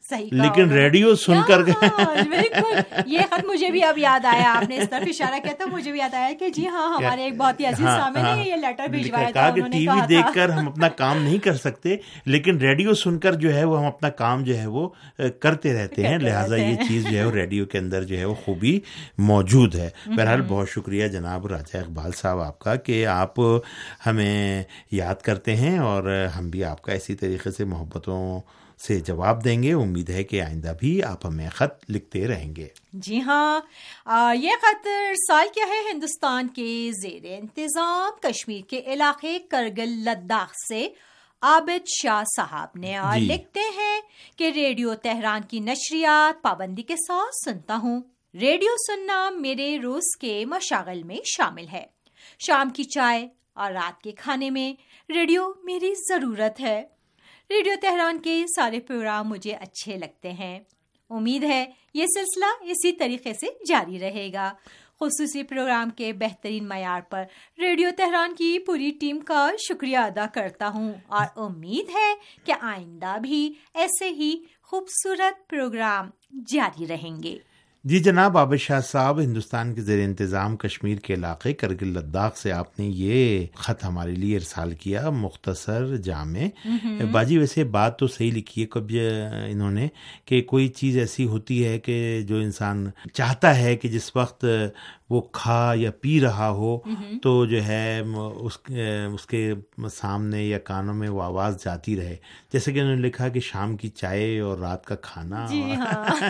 صحیح کہا لیکن ریڈیو سن کر بالکل یہ خط مجھے بھی اب یاد آیا, آپ نے اس طرف اشارہ کیا تو مجھے بھی یاد آیا کہ جی ہاں ہمارے ایک بہت ہی عزیز سامع نے یہ لیٹر بھیجوایا تھا, کہ ٹی وی دیکھ کر ہم اپنا کام نہیں کر سکتے, لیکن ریڈیو سن کر جو ہے وہ ہم اپنا کام جو ہے وہ کرتے رہتے ہیں, لہٰذا یہ چیز جو ہے وہ ریڈیو کے اندر جو ہے وہ خوبی موجود ہے. بہرحال بہت شکریہ جناب راجہ اقبال صاحب آپ کا کہ آپ ہمیں یاد کرتے ہیں, اور ہم بھی آپ کا اسی طریقے سے محبتوں سے جواب دیں گے. امید ہے کہ آئندہ بھی آپ ہمیں خط لکھتے رہیں گے. جی ہاں, یہ خط ارسال کیا ہے ہندوستان کے زیر انتظام کشمیر کے علاقے کرگل لداخ سے عابد شاہ صاحب نے, اور لکھتے ہیں کہ ریڈیو تہران کی نشریات پابندی کے ساتھ سنتا ہوں. ریڈیو سننا میرے روز کے مشاغل میں شامل ہے. شام کی چائے اور رات کے کھانے میں ریڈیو میری ضرورت ہے. ریڈیو تہران کے سارے پروگرام مجھے اچھے لگتے ہیں. امید ہے یہ سلسلہ اسی طریقے سے جاری رہے گا. خصوصی پروگرام کے بہترین معیار پر ریڈیو تہران کی پوری ٹیم کا شکریہ ادا کرتا ہوں, اور امید ہے کہ آئندہ بھی ایسے ہی خوبصورت پروگرام جاری رہیں گے. جی جناب عابد شاہ صاحب, ہندوستان کے زیر انتظام کشمیر کے علاقے کرگل لداخ سے آپ نے یہ خط ہمارے لیے ارسال کیا, مختصر جامع. باجی ویسے بات تو صحیح لکھی ہے کب انہوں نے کہ کوئی چیز ایسی ہوتی ہے کہ جو انسان چاہتا ہے کہ جس وقت وہ کھا یا پی رہا ہو تو جو ہے اس کے سامنے یا کانوں میں وہ آواز جاتی رہے, جیسے کہ انہوں نے لکھا کہ شام کی چائے اور رات کا کھانا. جی ہاں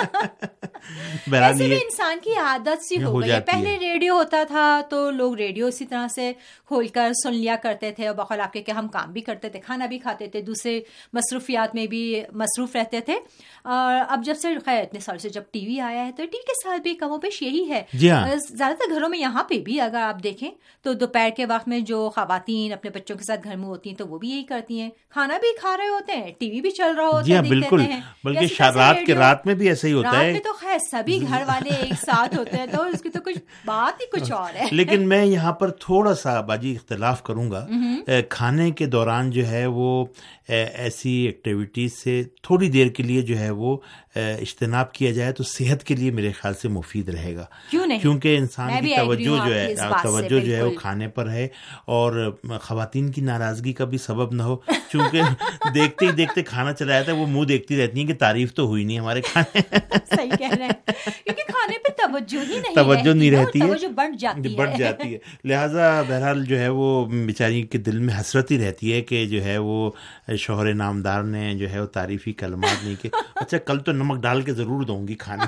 ویسے بھی انسان کی عادت سی ہو گئی ہے. پہلے ریڈیو ہوتا تھا تو لوگ ریڈیو اسی طرح سے کھول کر سن لیا کرتے تھے, اور بخلاف کے کہ ہم کام بھی کرتے تھے, کھانا بھی کھاتے تھے, دوسرے مصروفیات میں بھی مصروف رہتے تھے. اور اب جب سے خیر اتنے سال سے جب ٹی وی آیا ہے تو ٹی وی کے ساتھ بھی کم و بیش یہی ہے. زیادہ تر گھروں میں یہاں پہ بھی اگر آپ دیکھیں تو دوپہر کے وقت میں جو خواتین اپنے بچوں کے ساتھ گھر میں ہوتی ہیں تو وہ بھی یہی کرتی ہیں, کھانا بھی کھا رہے ہوتے ہیں, ٹی وی بھی چل رہا ہوتا ہے. بالکل, بلکہ رات میں بھی ایسا ہی ہوتا ہے. رات میں تو خیر سبھی گھر والے ایک ساتھ ہوتے ہیں تو اس کی تو کچھ بات ہی کچھ اور ہے. لیکن میں یہاں پر تھوڑا سا باجی اختلاف کروں گا. کھانے کے دوران جو ہے وہ ایسی ایکٹیویٹیز سے تھوڑی دیر کے لیے جو ہے وہ اجتناب کیا جائے تو صحت کے لیے میرے خیال سے مفید رہے گا. کیوں نہیں, کیونکہ انسان کی توجہ جو ہے وہ کھانے پر ہے, اور خواتین کی ناراضگی کا بھی سبب نہ ہو, چونکہ دیکھتے ہی دیکھتے کھانا چلا جاتا ہے, وہ منہ دیکھتی رہتی ہیں کہ تعریف تو ہوئی نہیں ہمارے کھانے. صحیح کہہ رہے ہیں, کیونکہ کھانے پہ توجہ نہیں رہتی ہے, توجہ بڑھ جاتی ہے. لہٰذا بہرحال جو ہے وہ بیچاری کے دل میں حسرت ہی رہتی ہے کہ جو ہے وہ شوہر نامدار نے جو ہے وہ تعریفی کلمات نہیں کہ اچھا کل تو نمک ڈال کے ضرور دوں گی کھانے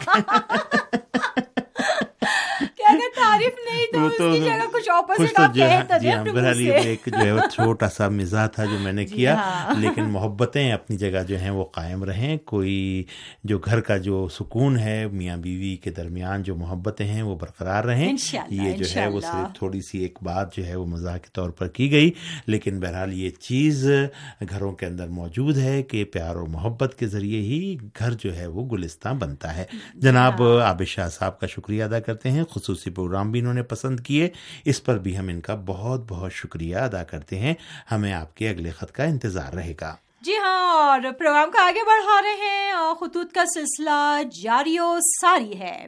اگر تعریف نہیں تو اس کی جگہ کچھ اپوزٹ آپ کہہ دیں. بہرحال ایک جو ہے وہ چھوٹا سا مزاح تھا جو میں نے کیا, لیکن محبتیں اپنی جگہ جو ہیں وہ قائم رہیں. کوئی جو گھر کا جو سکون ہے میاں بیوی کے درمیان جو محبتیں ہیں وہ برقرار رہیں. یہ جو ہے وہ صرف تھوڑی سی ایک بات جو ہے وہ مزاح کے طور پر کی گئی, لیکن بہرحال یہ چیز گھروں کے اندر موجود ہے کہ پیار اور محبت کے ذریعے ہی گھر جو ہے وہ گلستان بنتا ہے. جناب عابد شاہ صاحب کا شکریہ ادا کرتے ہیں. خصوصی پروگرام بھی انہوں نے پسند کیے, اس پر بھی ہم ان کا بہت بہت شکریہ ادا کرتے ہیں. ہمیں آپ کے اگلے خط کا انتظار رہے گا. جی ہاں, اور پروگرام کو آگے بڑھا رہے ہیں اور خطوط کا سلسلہ جاری و ساری ہے.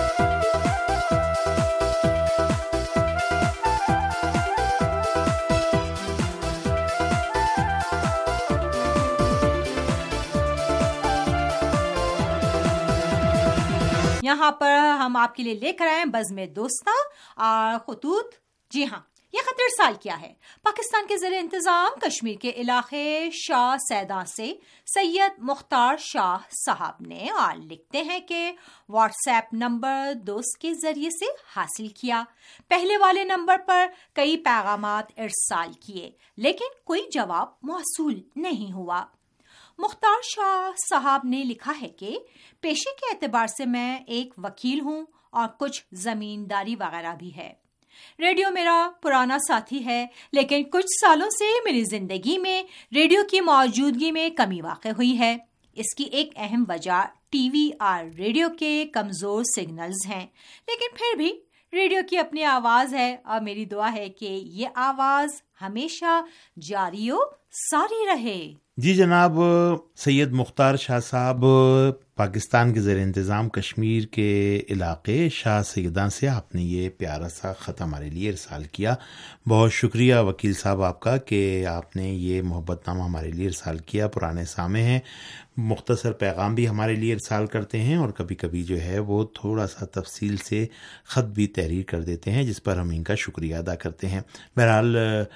یہاں پر ہم آپ کے لیے لے کر آئے ہیں بزم دوستاں اور خطوط. جی ہاں, یہ خط ارسال کیا ہے پاکستان کے زیر انتظام کشمیر کے علاقے شاہ سیداں سے سید مختار شاہ صاحب نے, اور لکھتے ہیں کہ واٹس ایپ نمبر دوست کے ذریعے سے حاصل کیا. پہلے والے نمبر پر کئی پیغامات ارسال کیے لیکن کوئی جواب موصول نہیں ہوا. مختار شاہ صاحب نے لکھا ہے کہ پیشے کے اعتبار سے میں ایک وکیل ہوں اور کچھ زمینداری وغیرہ بھی ہے. ریڈیو میرا پرانا ساتھی ہے, لیکن کچھ سالوں سے میری زندگی میں ریڈیو کی موجودگی میں کمی واقع ہوئی ہے. اس کی ایک اہم وجہ ٹی وی اور ریڈیو کے کمزور سگنلز ہیں, لیکن پھر بھی ریڈیو کی اپنی آواز ہے اور میری دعا ہے کہ یہ آواز ہمیشہ جاری و ساری رہے۔ جی جناب، سید مختار شاہ صاحب پاکستان کے زیر انتظام کشمیر کے علاقے شاہ سیداں سے آپ نے یہ پیارا سا خط ہمارے لیے ارسال کیا۔ بہت شکریہ وکیل صاحب آپ کا کہ آپ نے یہ محبت نامہ ہمارے لیے ارسال کیا۔ پرانے سامع ہیں، مختصر پیغام بھی ہمارے لیے ارسال کرتے ہیں اور کبھی کبھی جو ہے وہ تھوڑا سا تفصیل سے خط بھی تحریر کر دیتے ہیں، جس پر ہم ان کا شکریہ ادا کرتے ہیں۔ بہرحال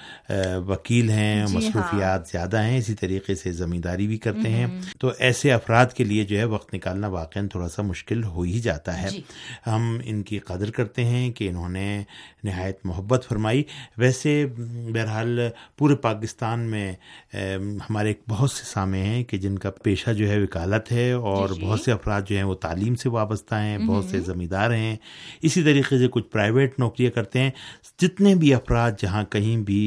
وکیل ہیں، مصروفیات زیادہ ہیں، اسی طریقے سے زمینداری بھی کرتے ہیں، تو ایسے افراد کے لیے جو ہے وقت نکالنا واقعاً تھوڑا سا مشکل ہو ہی جاتا ہے۔ ہم ان کی قدر کرتے ہیں کہ انہوں نے نہایت محبت فرمائی۔ ویسے بہرحال پورے پاکستان میں ہمارے بہت سے سامع ہیں کہ جن کا پیشہ جو ہے وکالت ہے، اور بہت سے افراد جو ہیں وہ تعلیم سے وابستہ ہیں، بہت سے زمیندار ہیں، اسی طریقے سے کچھ پرائیویٹ نوکریاں کرتے ہیں۔ جتنے بھی افراد جہاں کہیں بھی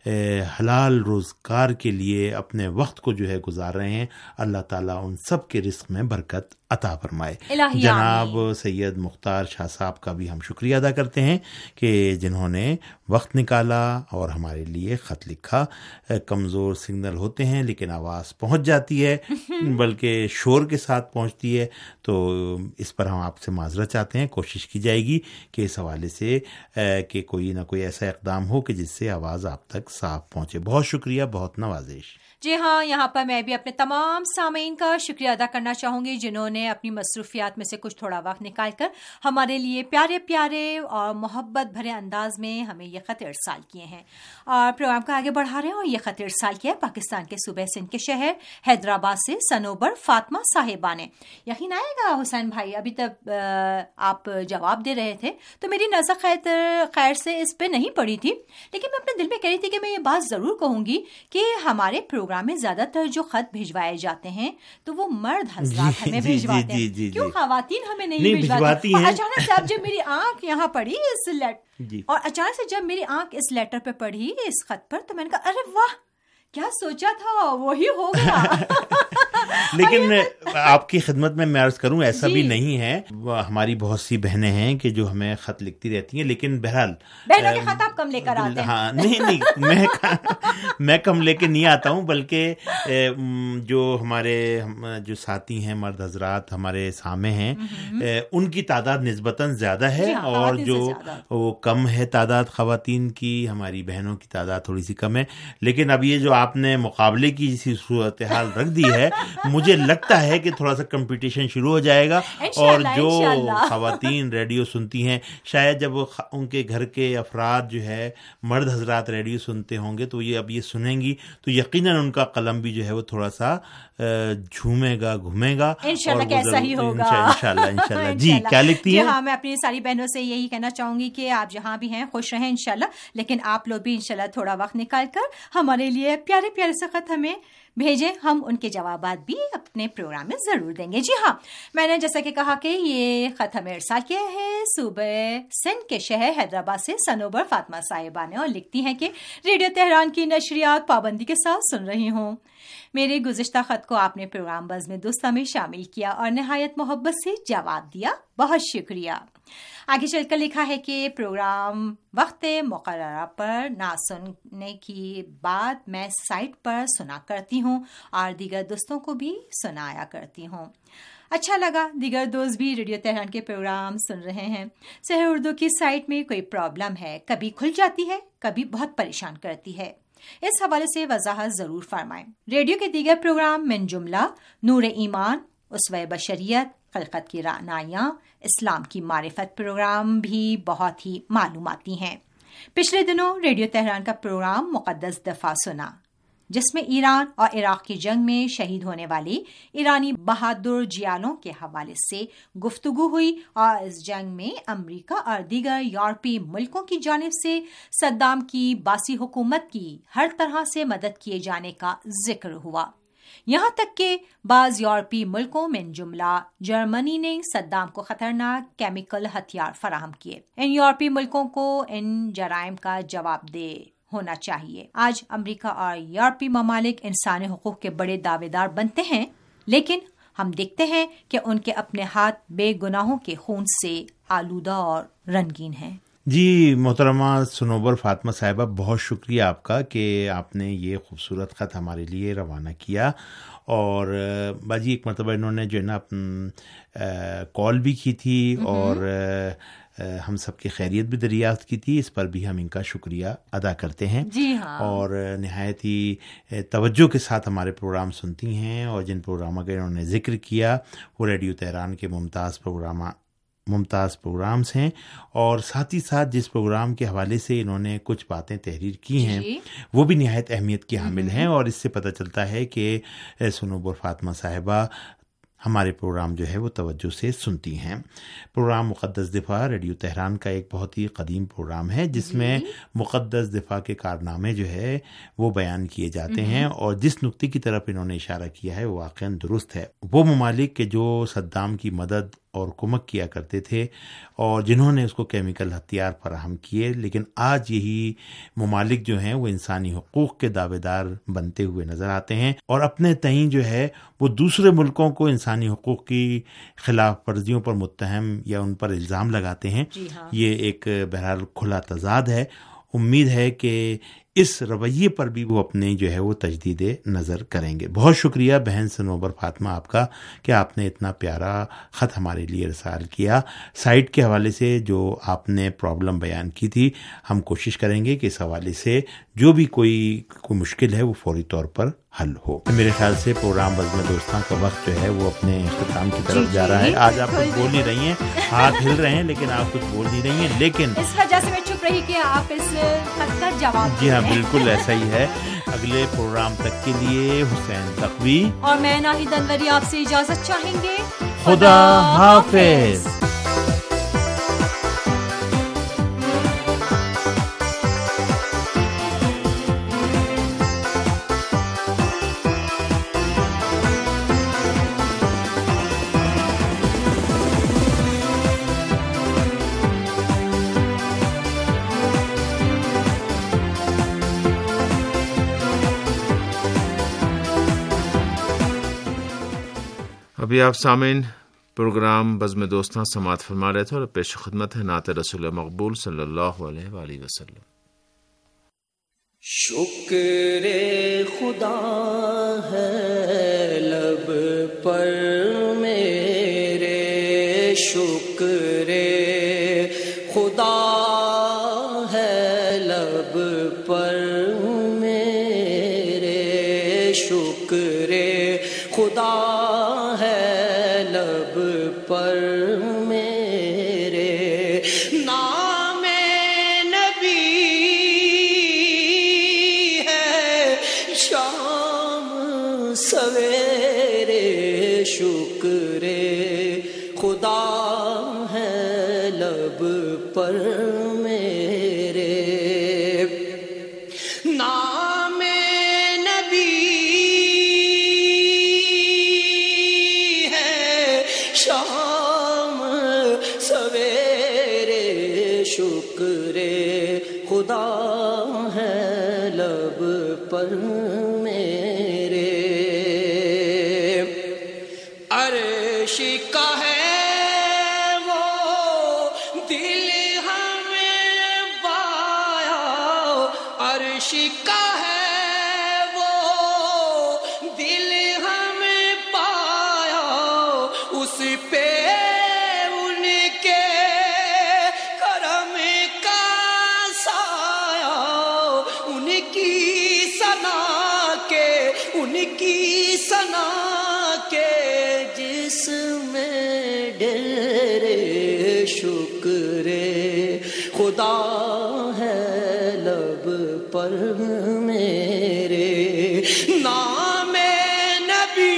حلال روزگار کے لیے اپنے وقت کو جو ہے گزار رہے ہیں، اللہ تعالیٰ ان سب کے رزق میں برکت عطا فرمائے۔ جناب سید مختار شاہ صاحب کا بھی ہم شکریہ ادا کرتے ہیں کہ جنہوں نے وقت نکالا اور ہمارے لیے خط لکھا۔ کمزور سگنل ہوتے ہیں لیکن آواز پہنچ جاتی ہے، بلکہ شور کے ساتھ پہنچتی ہے، تو اس پر ہم آپ سے معذرت چاہتے ہیں۔ کوشش کی جائے گی کہ اس حوالے سے کہ کوئی نہ کوئی ایسا اقدام ہو کہ جس سے آواز آپ تک صاف پہنچے۔ بہت شکریہ، بہت نوازش۔ جی ہاں، یہاں پر میں بھی اپنے تمام سامعین کا شکریہ ادا کرنا چاہوں گی جنہوں نے اپنی مصروفیات میں سے کچھ تھوڑا وقت نکال کر ہمارے لیے پیارے پیارے اور محبت بھرے انداز میں ہمیں یہ خط ارسال کیے ہیں اور پروگرام کو آگے بڑھا رہے ہیں۔ اور یہ خط ارسال کیا ہے پاکستان کے صوبہ سندھ کے شہر حیدرآباد سے سنوبر فاطمہ صاحبہ نے۔ یقین آئے گا حسین بھائی، ابھی تک آپ جواب دے رہے تھے تو میری نظر خیر سے اس پہ نہیں پڑی تھی، لیکن میں اپنے دل میں کہہ رہی تھی کہ میں یہ بات ضرور کہوں گی کہ ہمارے پروگرام میں زیادہ تر جو خط بھجوائے جاتے ہیں تو وہ مرد حضرات ہمیں بھجواتے ہیں، کیوں خواتین ہمیں نہیں بھجواتی ہیں؟ اچانک سے اب جب میری آنکھ یہاں پڑی اس اور اچانک سے جب میری آنکھ اس لیٹر پہ پڑی، اس خط پر، تو میں نے کہا ارے واہ، کیا سوچا تھا وہی ہو گیا۔ لیکن آپ کی خدمت میں عرض کروں، ایسا بھی نہیں ہے، ہماری بہت سی بہنیں ہیں کہ جو ہمیں خط لکھتی رہتی ہیں، لیکن بہرحال بہنوں کے خط آپ کم لے کر آتے ہیں۔ ہاں نہیں، میں کم لے کے نہیں آتا ہوں، بلکہ جو ہمارے جو ساتھی ہیں مرد حضرات ہمارے سامنے ہیں، ان کی تعداد نسبتاً زیادہ ہے، اور جو وہ کم ہے تعداد خواتین کی، ہماری بہنوں کی تعداد تھوڑی سی کم ہے۔ لیکن اب یہ جو آپ نے مقابلے کی جیسی صورتحال رکھ دی ہے، مجھے لگتا ہے کہ تھوڑا سا کمپٹیشن شروع ہو جائے گا، اور جو خواتین ریڈیو سنتی ہیں، شاید جب ان کے گھر کے افراد جو ہے مرد حضرات ریڈیو سنتے ہوں گے تو یہ اب یہ سنیں گی تو یقیناً ان کا قلم بھی جو ہے وہ تھوڑا سا جھومے گا، گھومے گا، انشاءاللہ کیسا ہی ہوگا، انشاءاللہ۔ جی کیا لکھتی ہیں؟ جی ہاں، میں اپنی ساری بہنوں سے یہی کہنا چاہوں گی کہ آپ جہاں بھی ہیں خوش رہیں انشاءاللہ، لیکن آپ لوگ بھی انشاءاللہ تھوڑا وقت نکال کر ہمارے لیے پیارے پیارے سے خط ہمیں بھیجیں، ہم ان کے جوابات بھی اپنے پروگرام میں ضرور دیں گے۔ جی ہاں، میں نے جیسا کہ کہا کہ یہ خط ہمیں ارسال کیا ہے صوبہ سندھ کے شہر حیدرآباد سے سنوبر فاطمہ صاحبہ نے، اور لکھتی ہیں کہ ریڈیو تہران کی نشریات پابندی کے ساتھ سن رہی ہوں۔ میرے گزشتہ خط کو آپ نے پروگرام بزم دوستہ میں شامل کیا اور نہایت محبت سے جواب دیا، بہت شکریہ۔ آگے چل کر لکھا ہے کہ پروگرام وقت مقررہ پر نہ سننے کی بات میں سائٹ پر سنا کرتی ہوں اور دیگر دوستوں کو بھی سنایا کرتی ہوں۔ اچھا لگا دیگر دوست بھی ریڈیو تہران کے پروگرام سن رہے ہیں۔ سحر اردو کی سائٹ میں کوئی پرابلم ہے، کبھی کھل جاتی ہے، کبھی بہت پریشان کرتی ہے، اس حوالے سے وضاحت ضرور فرمائیں۔ ریڈیو کے دیگر پروگرام من جملہ نور ایمان، اسوہ بشریت، خلقت کی رعنائیاں، اسلام کی معرفت پروگرام بھی بہت ہی معلوماتی ہیں۔ پچھلے دنوں ریڈیو تہران کا پروگرام مقدس دفاع سنا، جس میں ایران اور عراق کی جنگ میں شہید ہونے والے ایرانی بہادر جیالوں کے حوالے سے گفتگو ہوئی اور اس جنگ میں امریکہ اور دیگر یورپی ملکوں کی جانب سے صدام کی باسی حکومت کی ہر طرح سے مدد کیے جانے کا ذکر ہوا، یہاں تک کہ بعض یورپی ملکوں میں جملہ جرمنی نے صدام کو خطرناک کیمیکل ہتھیار فراہم کیے۔ ان یورپی ملکوں کو ان جرائم کا جواب دہ ہونا چاہیے۔ آج امریکہ اور یورپی ممالک انسانی حقوق کے بڑے دعوے دار بنتے ہیں، لیکن ہم دیکھتے ہیں کہ ان کے اپنے ہاتھ بے گناہوں کے خون سے آلودہ اور رنگین ہیں۔ جی محترمہ سنوبر فاطمہ صاحبہ، بہت شکریہ آپ کا کہ آپ نے یہ خوبصورت خط ہمارے لیے روانہ کیا. اور باجی ایک مرتبہ انہوں نے جو ہے نا کال بھی کی تھی اور ہم سب کی خیریت بھی دریافت کی تھی. اس پر بھی ہم ان کا شکریہ ادا کرتے ہیں. جی ہاں. اور نہایت ہی توجہ کے ساتھ ہمارے پروگرام سنتی ہیں، اور جن پروگراموں کا انہوں نے ذکر کیا وہ ریڈیو تہران کے ممتاز پروگرامز ہیں. اور ساتھ ہی ساتھ جس پروگرام کے حوالے سے انہوں نے کچھ باتیں تحریر کی ہیں وہ بھی نہایت اہمیت کی حامل ہیں. اور اس سے پتہ چلتا ہے کہ سنوبر فاطمہ صاحبہ ہمارے پروگرام جو ہے وہ توجہ سے سنتی ہیں. پروگرام مقدس دفاع ریڈیو تہران کا ایک بہت ہی قدیم پروگرام ہے جس میں مقدس دفاع کے کارنامے جو ہے وہ بیان کیے جاتے ہیں. اور جس نقطے کی طرف انہوں نے اشارہ کیا ہے وہ واقعاً درست ہے. وہ ممالک کے جو صدام کی مدد اور کمک کیا کرتے تھے اور جنہوں نے اس کو کیمیکل ہتھیار فراہم کیے، لیکن آج یہی ممالک جو ہیں وہ انسانی حقوق کے دعوے دار بنتے ہوئے نظر آتے ہیں اور اپنے تئیں جو ہے وہ دوسرے ملکوں کو انسانی حقوق کی خلاف ورزیوں پر متہم یا ان پر الزام لگاتے ہیں. یہ ایک بہرحال کھلا تضاد ہے. امید ہے کہ اس رویے پر بھی وہ اپنے جو ہے وہ تجدید نظر کریں گے. بہت شکریہ بہن سنوبر فاطمہ آپ کا کہ آپ نے اتنا پیارا خط ہمارے لیے ارسال کیا. سائٹ کے حوالے سے جو آپ نے پرابلم بیان کی تھی، ہم کوشش کریں گے کہ اس حوالے سے جو بھی کوئی مشکل ہے وہ فوری طور پر حل ہو. میرے خیال سے پروگرام بزم دوستاں کا وقت جو ہے وہ اپنے اختتام کی طرف جا رہا ہے. آج آپ کچھ بول نہیں رہی ہیں، ہاتھ ہل رہے ہیں لیکن آپ کچھ بول نہیں رہی ہیں، لیکن اس وجہ سے میں چپ رہی کہ آپ اس خط کا جواب. جی ہاں بالکل ایسا ہی ہے. اگلے پروگرام تک کے لیے حسین تقوی اور میں ناہید انوری آپ سے اجازت چاہیں گے. خدا حافظ. ابھی آپ سامعین پروگرام بزم دوستاں سماعت فرما رہے تھے اور پیش خدمت ہے نعت رسول مقبول صلی اللہ علیہ وآلہ وسلم. شکر خدا ہے لب پر میرے، شکر خدا ہے لب پر میرے، شکر خدا پر میرے. نام نبی ہے شام سویرے، شکر خدا ہے لب پر میرے. نام نبی شام سویرے، شکر خدا ہے لب پر میرے. عرش کا ہے وہ دل ہمیں بایا، عرش کا ہے وہ دل ہمیں پایا، اس پہ ان کے کرم کا سایہ، ان کی ثنا کے جس میں ڈیرے، شکر خدا ہے لب پر میرے. نام نبی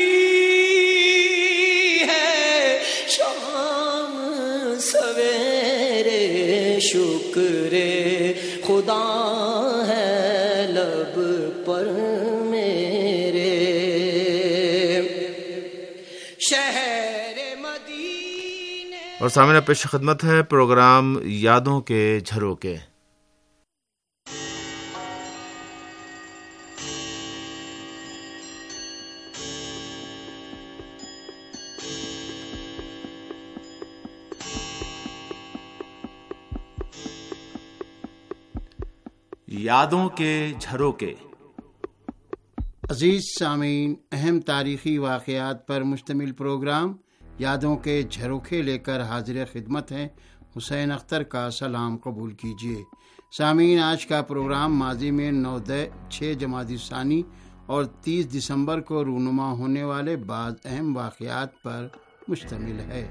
سویرے، شکر خدا ہے لب پر میرے. شہر مدینے. اور سامعین پیش خدمت ہے پروگرام یادوں کے جھروکے. یادوں کے جھروکے۔ عزیز سامعین، اہم تاریخی واقعات پر مشتمل پروگرام یادوں کے جھروکے لے کر حاضر خدمت ہیں۔ حسین اختر کا سلام قبول کیجیے۔ سامعین، آج کا پروگرام ماضی میں 6 جمادی الثانی اور 30 دسمبر کو رونما ہونے والے بعض اہم واقعات پر مشتمل ہے۔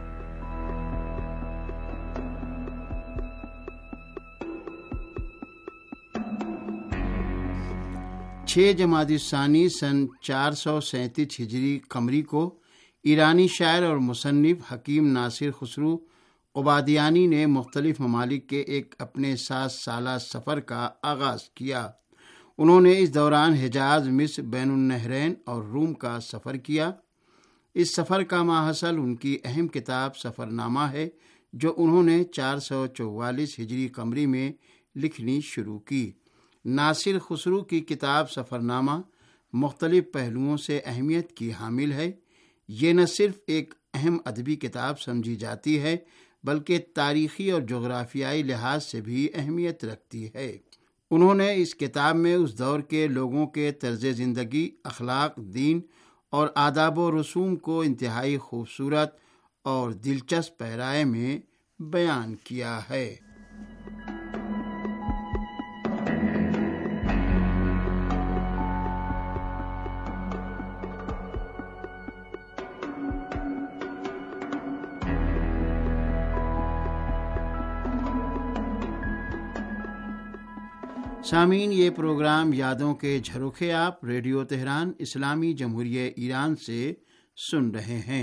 6 جمادی الثانی سن 437 ہجری قمری کو ایرانی شاعر اور مصنف حکیم ناصر خسرو قبادیانی نے مختلف ممالک کے ایک اپنے 7 سالہ سفر کا آغاز کیا۔ انہوں نے اس دوران حجاز، مصر، بین النہرین اور روم کا سفر کیا۔ اس سفر کا ماحصل ان کی اہم کتاب سفر نامہ ہے، جو انہوں نے 444 ہجری قمری میں لکھنی شروع کی۔ ناصر خسرو کی کتاب سفر نامہ مختلف پہلوؤں سے اہمیت کی حامل ہے۔ یہ نہ صرف ایک اہم ادبی کتاب سمجھی جاتی ہے، بلکہ تاریخی اور جغرافیائی لحاظ سے بھی اہمیت رکھتی ہے۔ انہوں نے اس کتاب میں اس دور کے لوگوں کے طرز زندگی، اخلاق، دین اور آداب و رسوم کو انتہائی خوبصورت اور دلچسپ پیرائے میں بیان کیا ہے۔ سامعین، یہ پروگرام یادوں کے جھروکے آپ ریڈیو تہران اسلامی جمہوریہ ایران سے سن رہے ہیں۔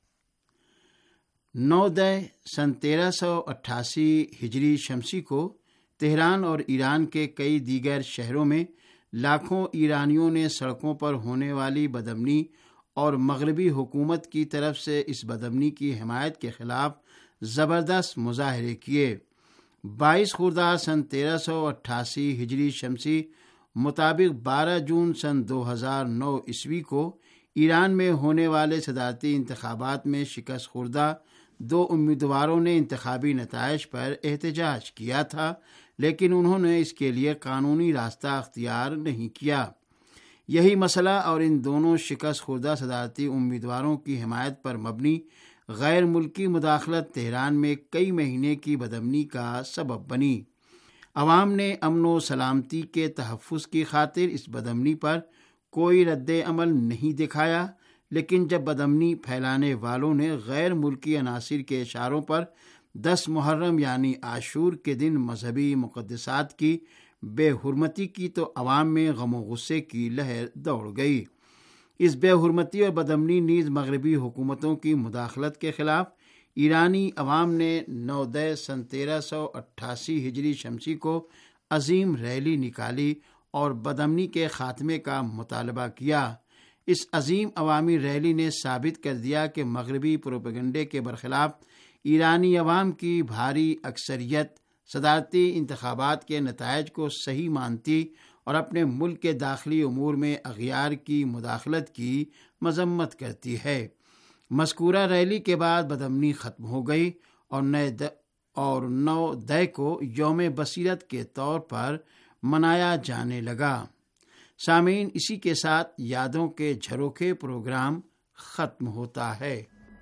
9 سن 1388 ہجری شمسی کو تہران اور ایران کے کئی دیگر شہروں میں لاکھوں ایرانیوں نے سڑکوں پر ہونے والی بدامنی اور مغربی حکومت کی طرف سے اس بدامنی کی حمایت کے خلاف زبردست مظاہرے کیے۔ 22 خرداد سن 1388 ہجری شمسی مطابق 12 جون سن 2009 عیسوی کو ایران میں ہونے والے صدارتی انتخابات میں شکست خوردہ 2 امیدواروں نے انتخابی نتائج پر احتجاج کیا تھا، لیکن انہوں نے اس کے لیے قانونی راستہ اختیار نہیں کیا۔ یہی مسئلہ اور ان دونوں شکست خوردہ صدارتی امیدواروں کی حمایت پر مبنی غیر ملکی مداخلت تہران میں کئی مہینے کی بدامنی کا سبب بنی۔ عوام نے امن و سلامتی کے تحفظ کی خاطر اس بدامنی پر کوئی رد عمل نہیں دکھایا، لیکن جب بدامنی پھیلانے والوں نے غیر ملکی عناصر کے اشاروں پر 10 محرم یعنی عاشور کے دن مذہبی مقدسات کی بے حرمتی کی تو عوام میں غم و غصے کی لہر دوڑ گئی۔ اس بے حرمتی اور بدامنی نیز مغربی حکومتوں کی مداخلت کے خلاف ایرانی عوام نے 9 سن 1388 ہجری شمسی کو عظیم ریلی نکالی اور بدامنی کے خاتمے کا مطالبہ کیا۔ اس عظیم عوامی ریلی نے ثابت کر دیا کہ مغربی پروپیگنڈے کے برخلاف ایرانی عوام کی بھاری اکثریت صدارتی انتخابات کے نتائج کو صحیح مانتی اور اپنے ملک کے داخلی امور میں اغیار کی مداخلت کی مذمت کرتی ہے۔ مذکورہ ریلی کے بعد بدامنی ختم ہو گئی اور 9 کو یوم بصیرت کے طور پر منایا جانے لگا۔ سامعین، اسی کے ساتھ یادوں کے جھروکے پروگرام ختم ہوتا ہے۔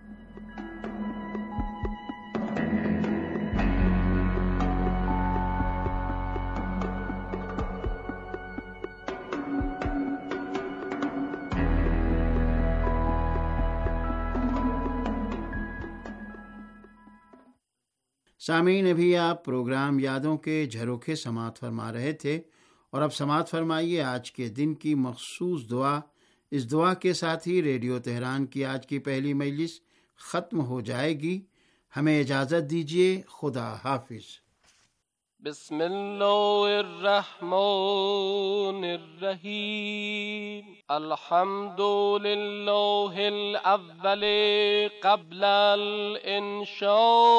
سامعین، ابھی آپ پروگرام یادوں کے جھروکے سماعت فرما رہے تھے، اور اب سماعت فرمائیے آج کے دن کی مخصوص دعا۔ اس دعا کے ساتھ ہی ریڈیو تہران کی آج کی پہلی مجلس ختم ہو جائے گی۔ ہمیں اجازت دیجیے۔ خدا حافظ۔ بسم اللہ الرحمن الرحیم۔ الحمد للہ الاول قبل الانشاء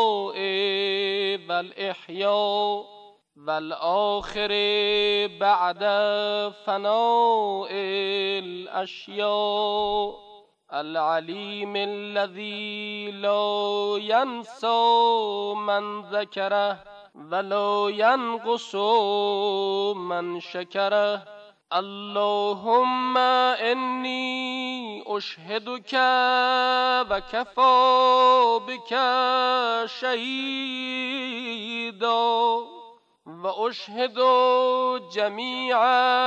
والاحیاء والآخر بعد فناء الاشیاء العلیم الذی لا ینسى من ذکرہ ولا ينقص من شكره. اللهم إني أشهدك وكفى بك شهيدا وأشهد جميع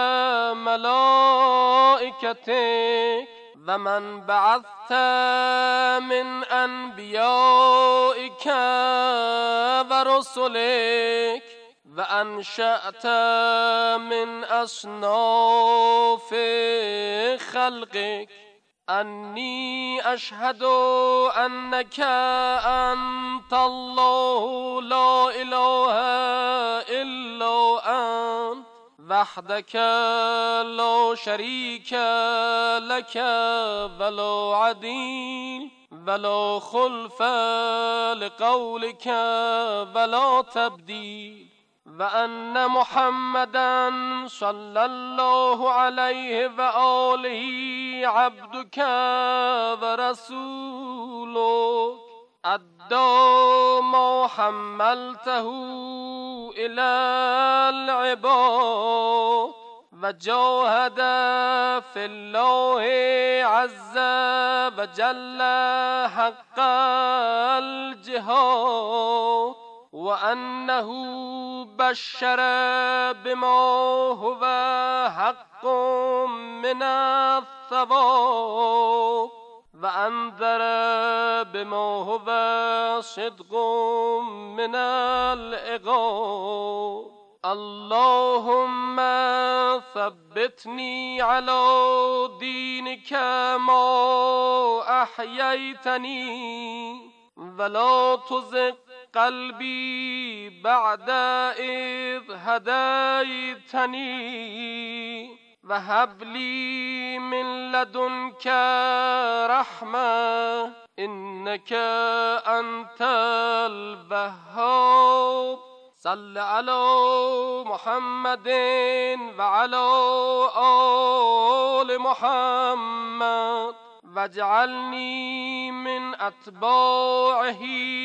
ملائكتك ومن بعثت من أنبيائك ورسلك وأنشأت من أصناف خلقك أني أشهد أنك أنت الله لا إله إلا أنت وحدك لا شريك لك ولا عديل ولا خلف لقولك ولا تبديل، وأن محمدا صلى الله عليه وآله عبدك ورسولك أدى ما حملته إلى العباد وجاهد في الله عز وجل حق الجهاد، وأنه بشر بما هو حق من الثواب وأنذر بما هو صدق من العقاب. اللهم ثبتني على دينك ما أحييتني ولا تزغ قلبي بعد إذ هديتني وهب لي من لدنك رحمة إنك أنت الوهاب. صل على محمد وعلى آل محمد واجعلني من أتباعه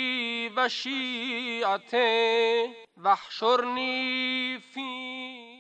وشيعته واحشرني فيه.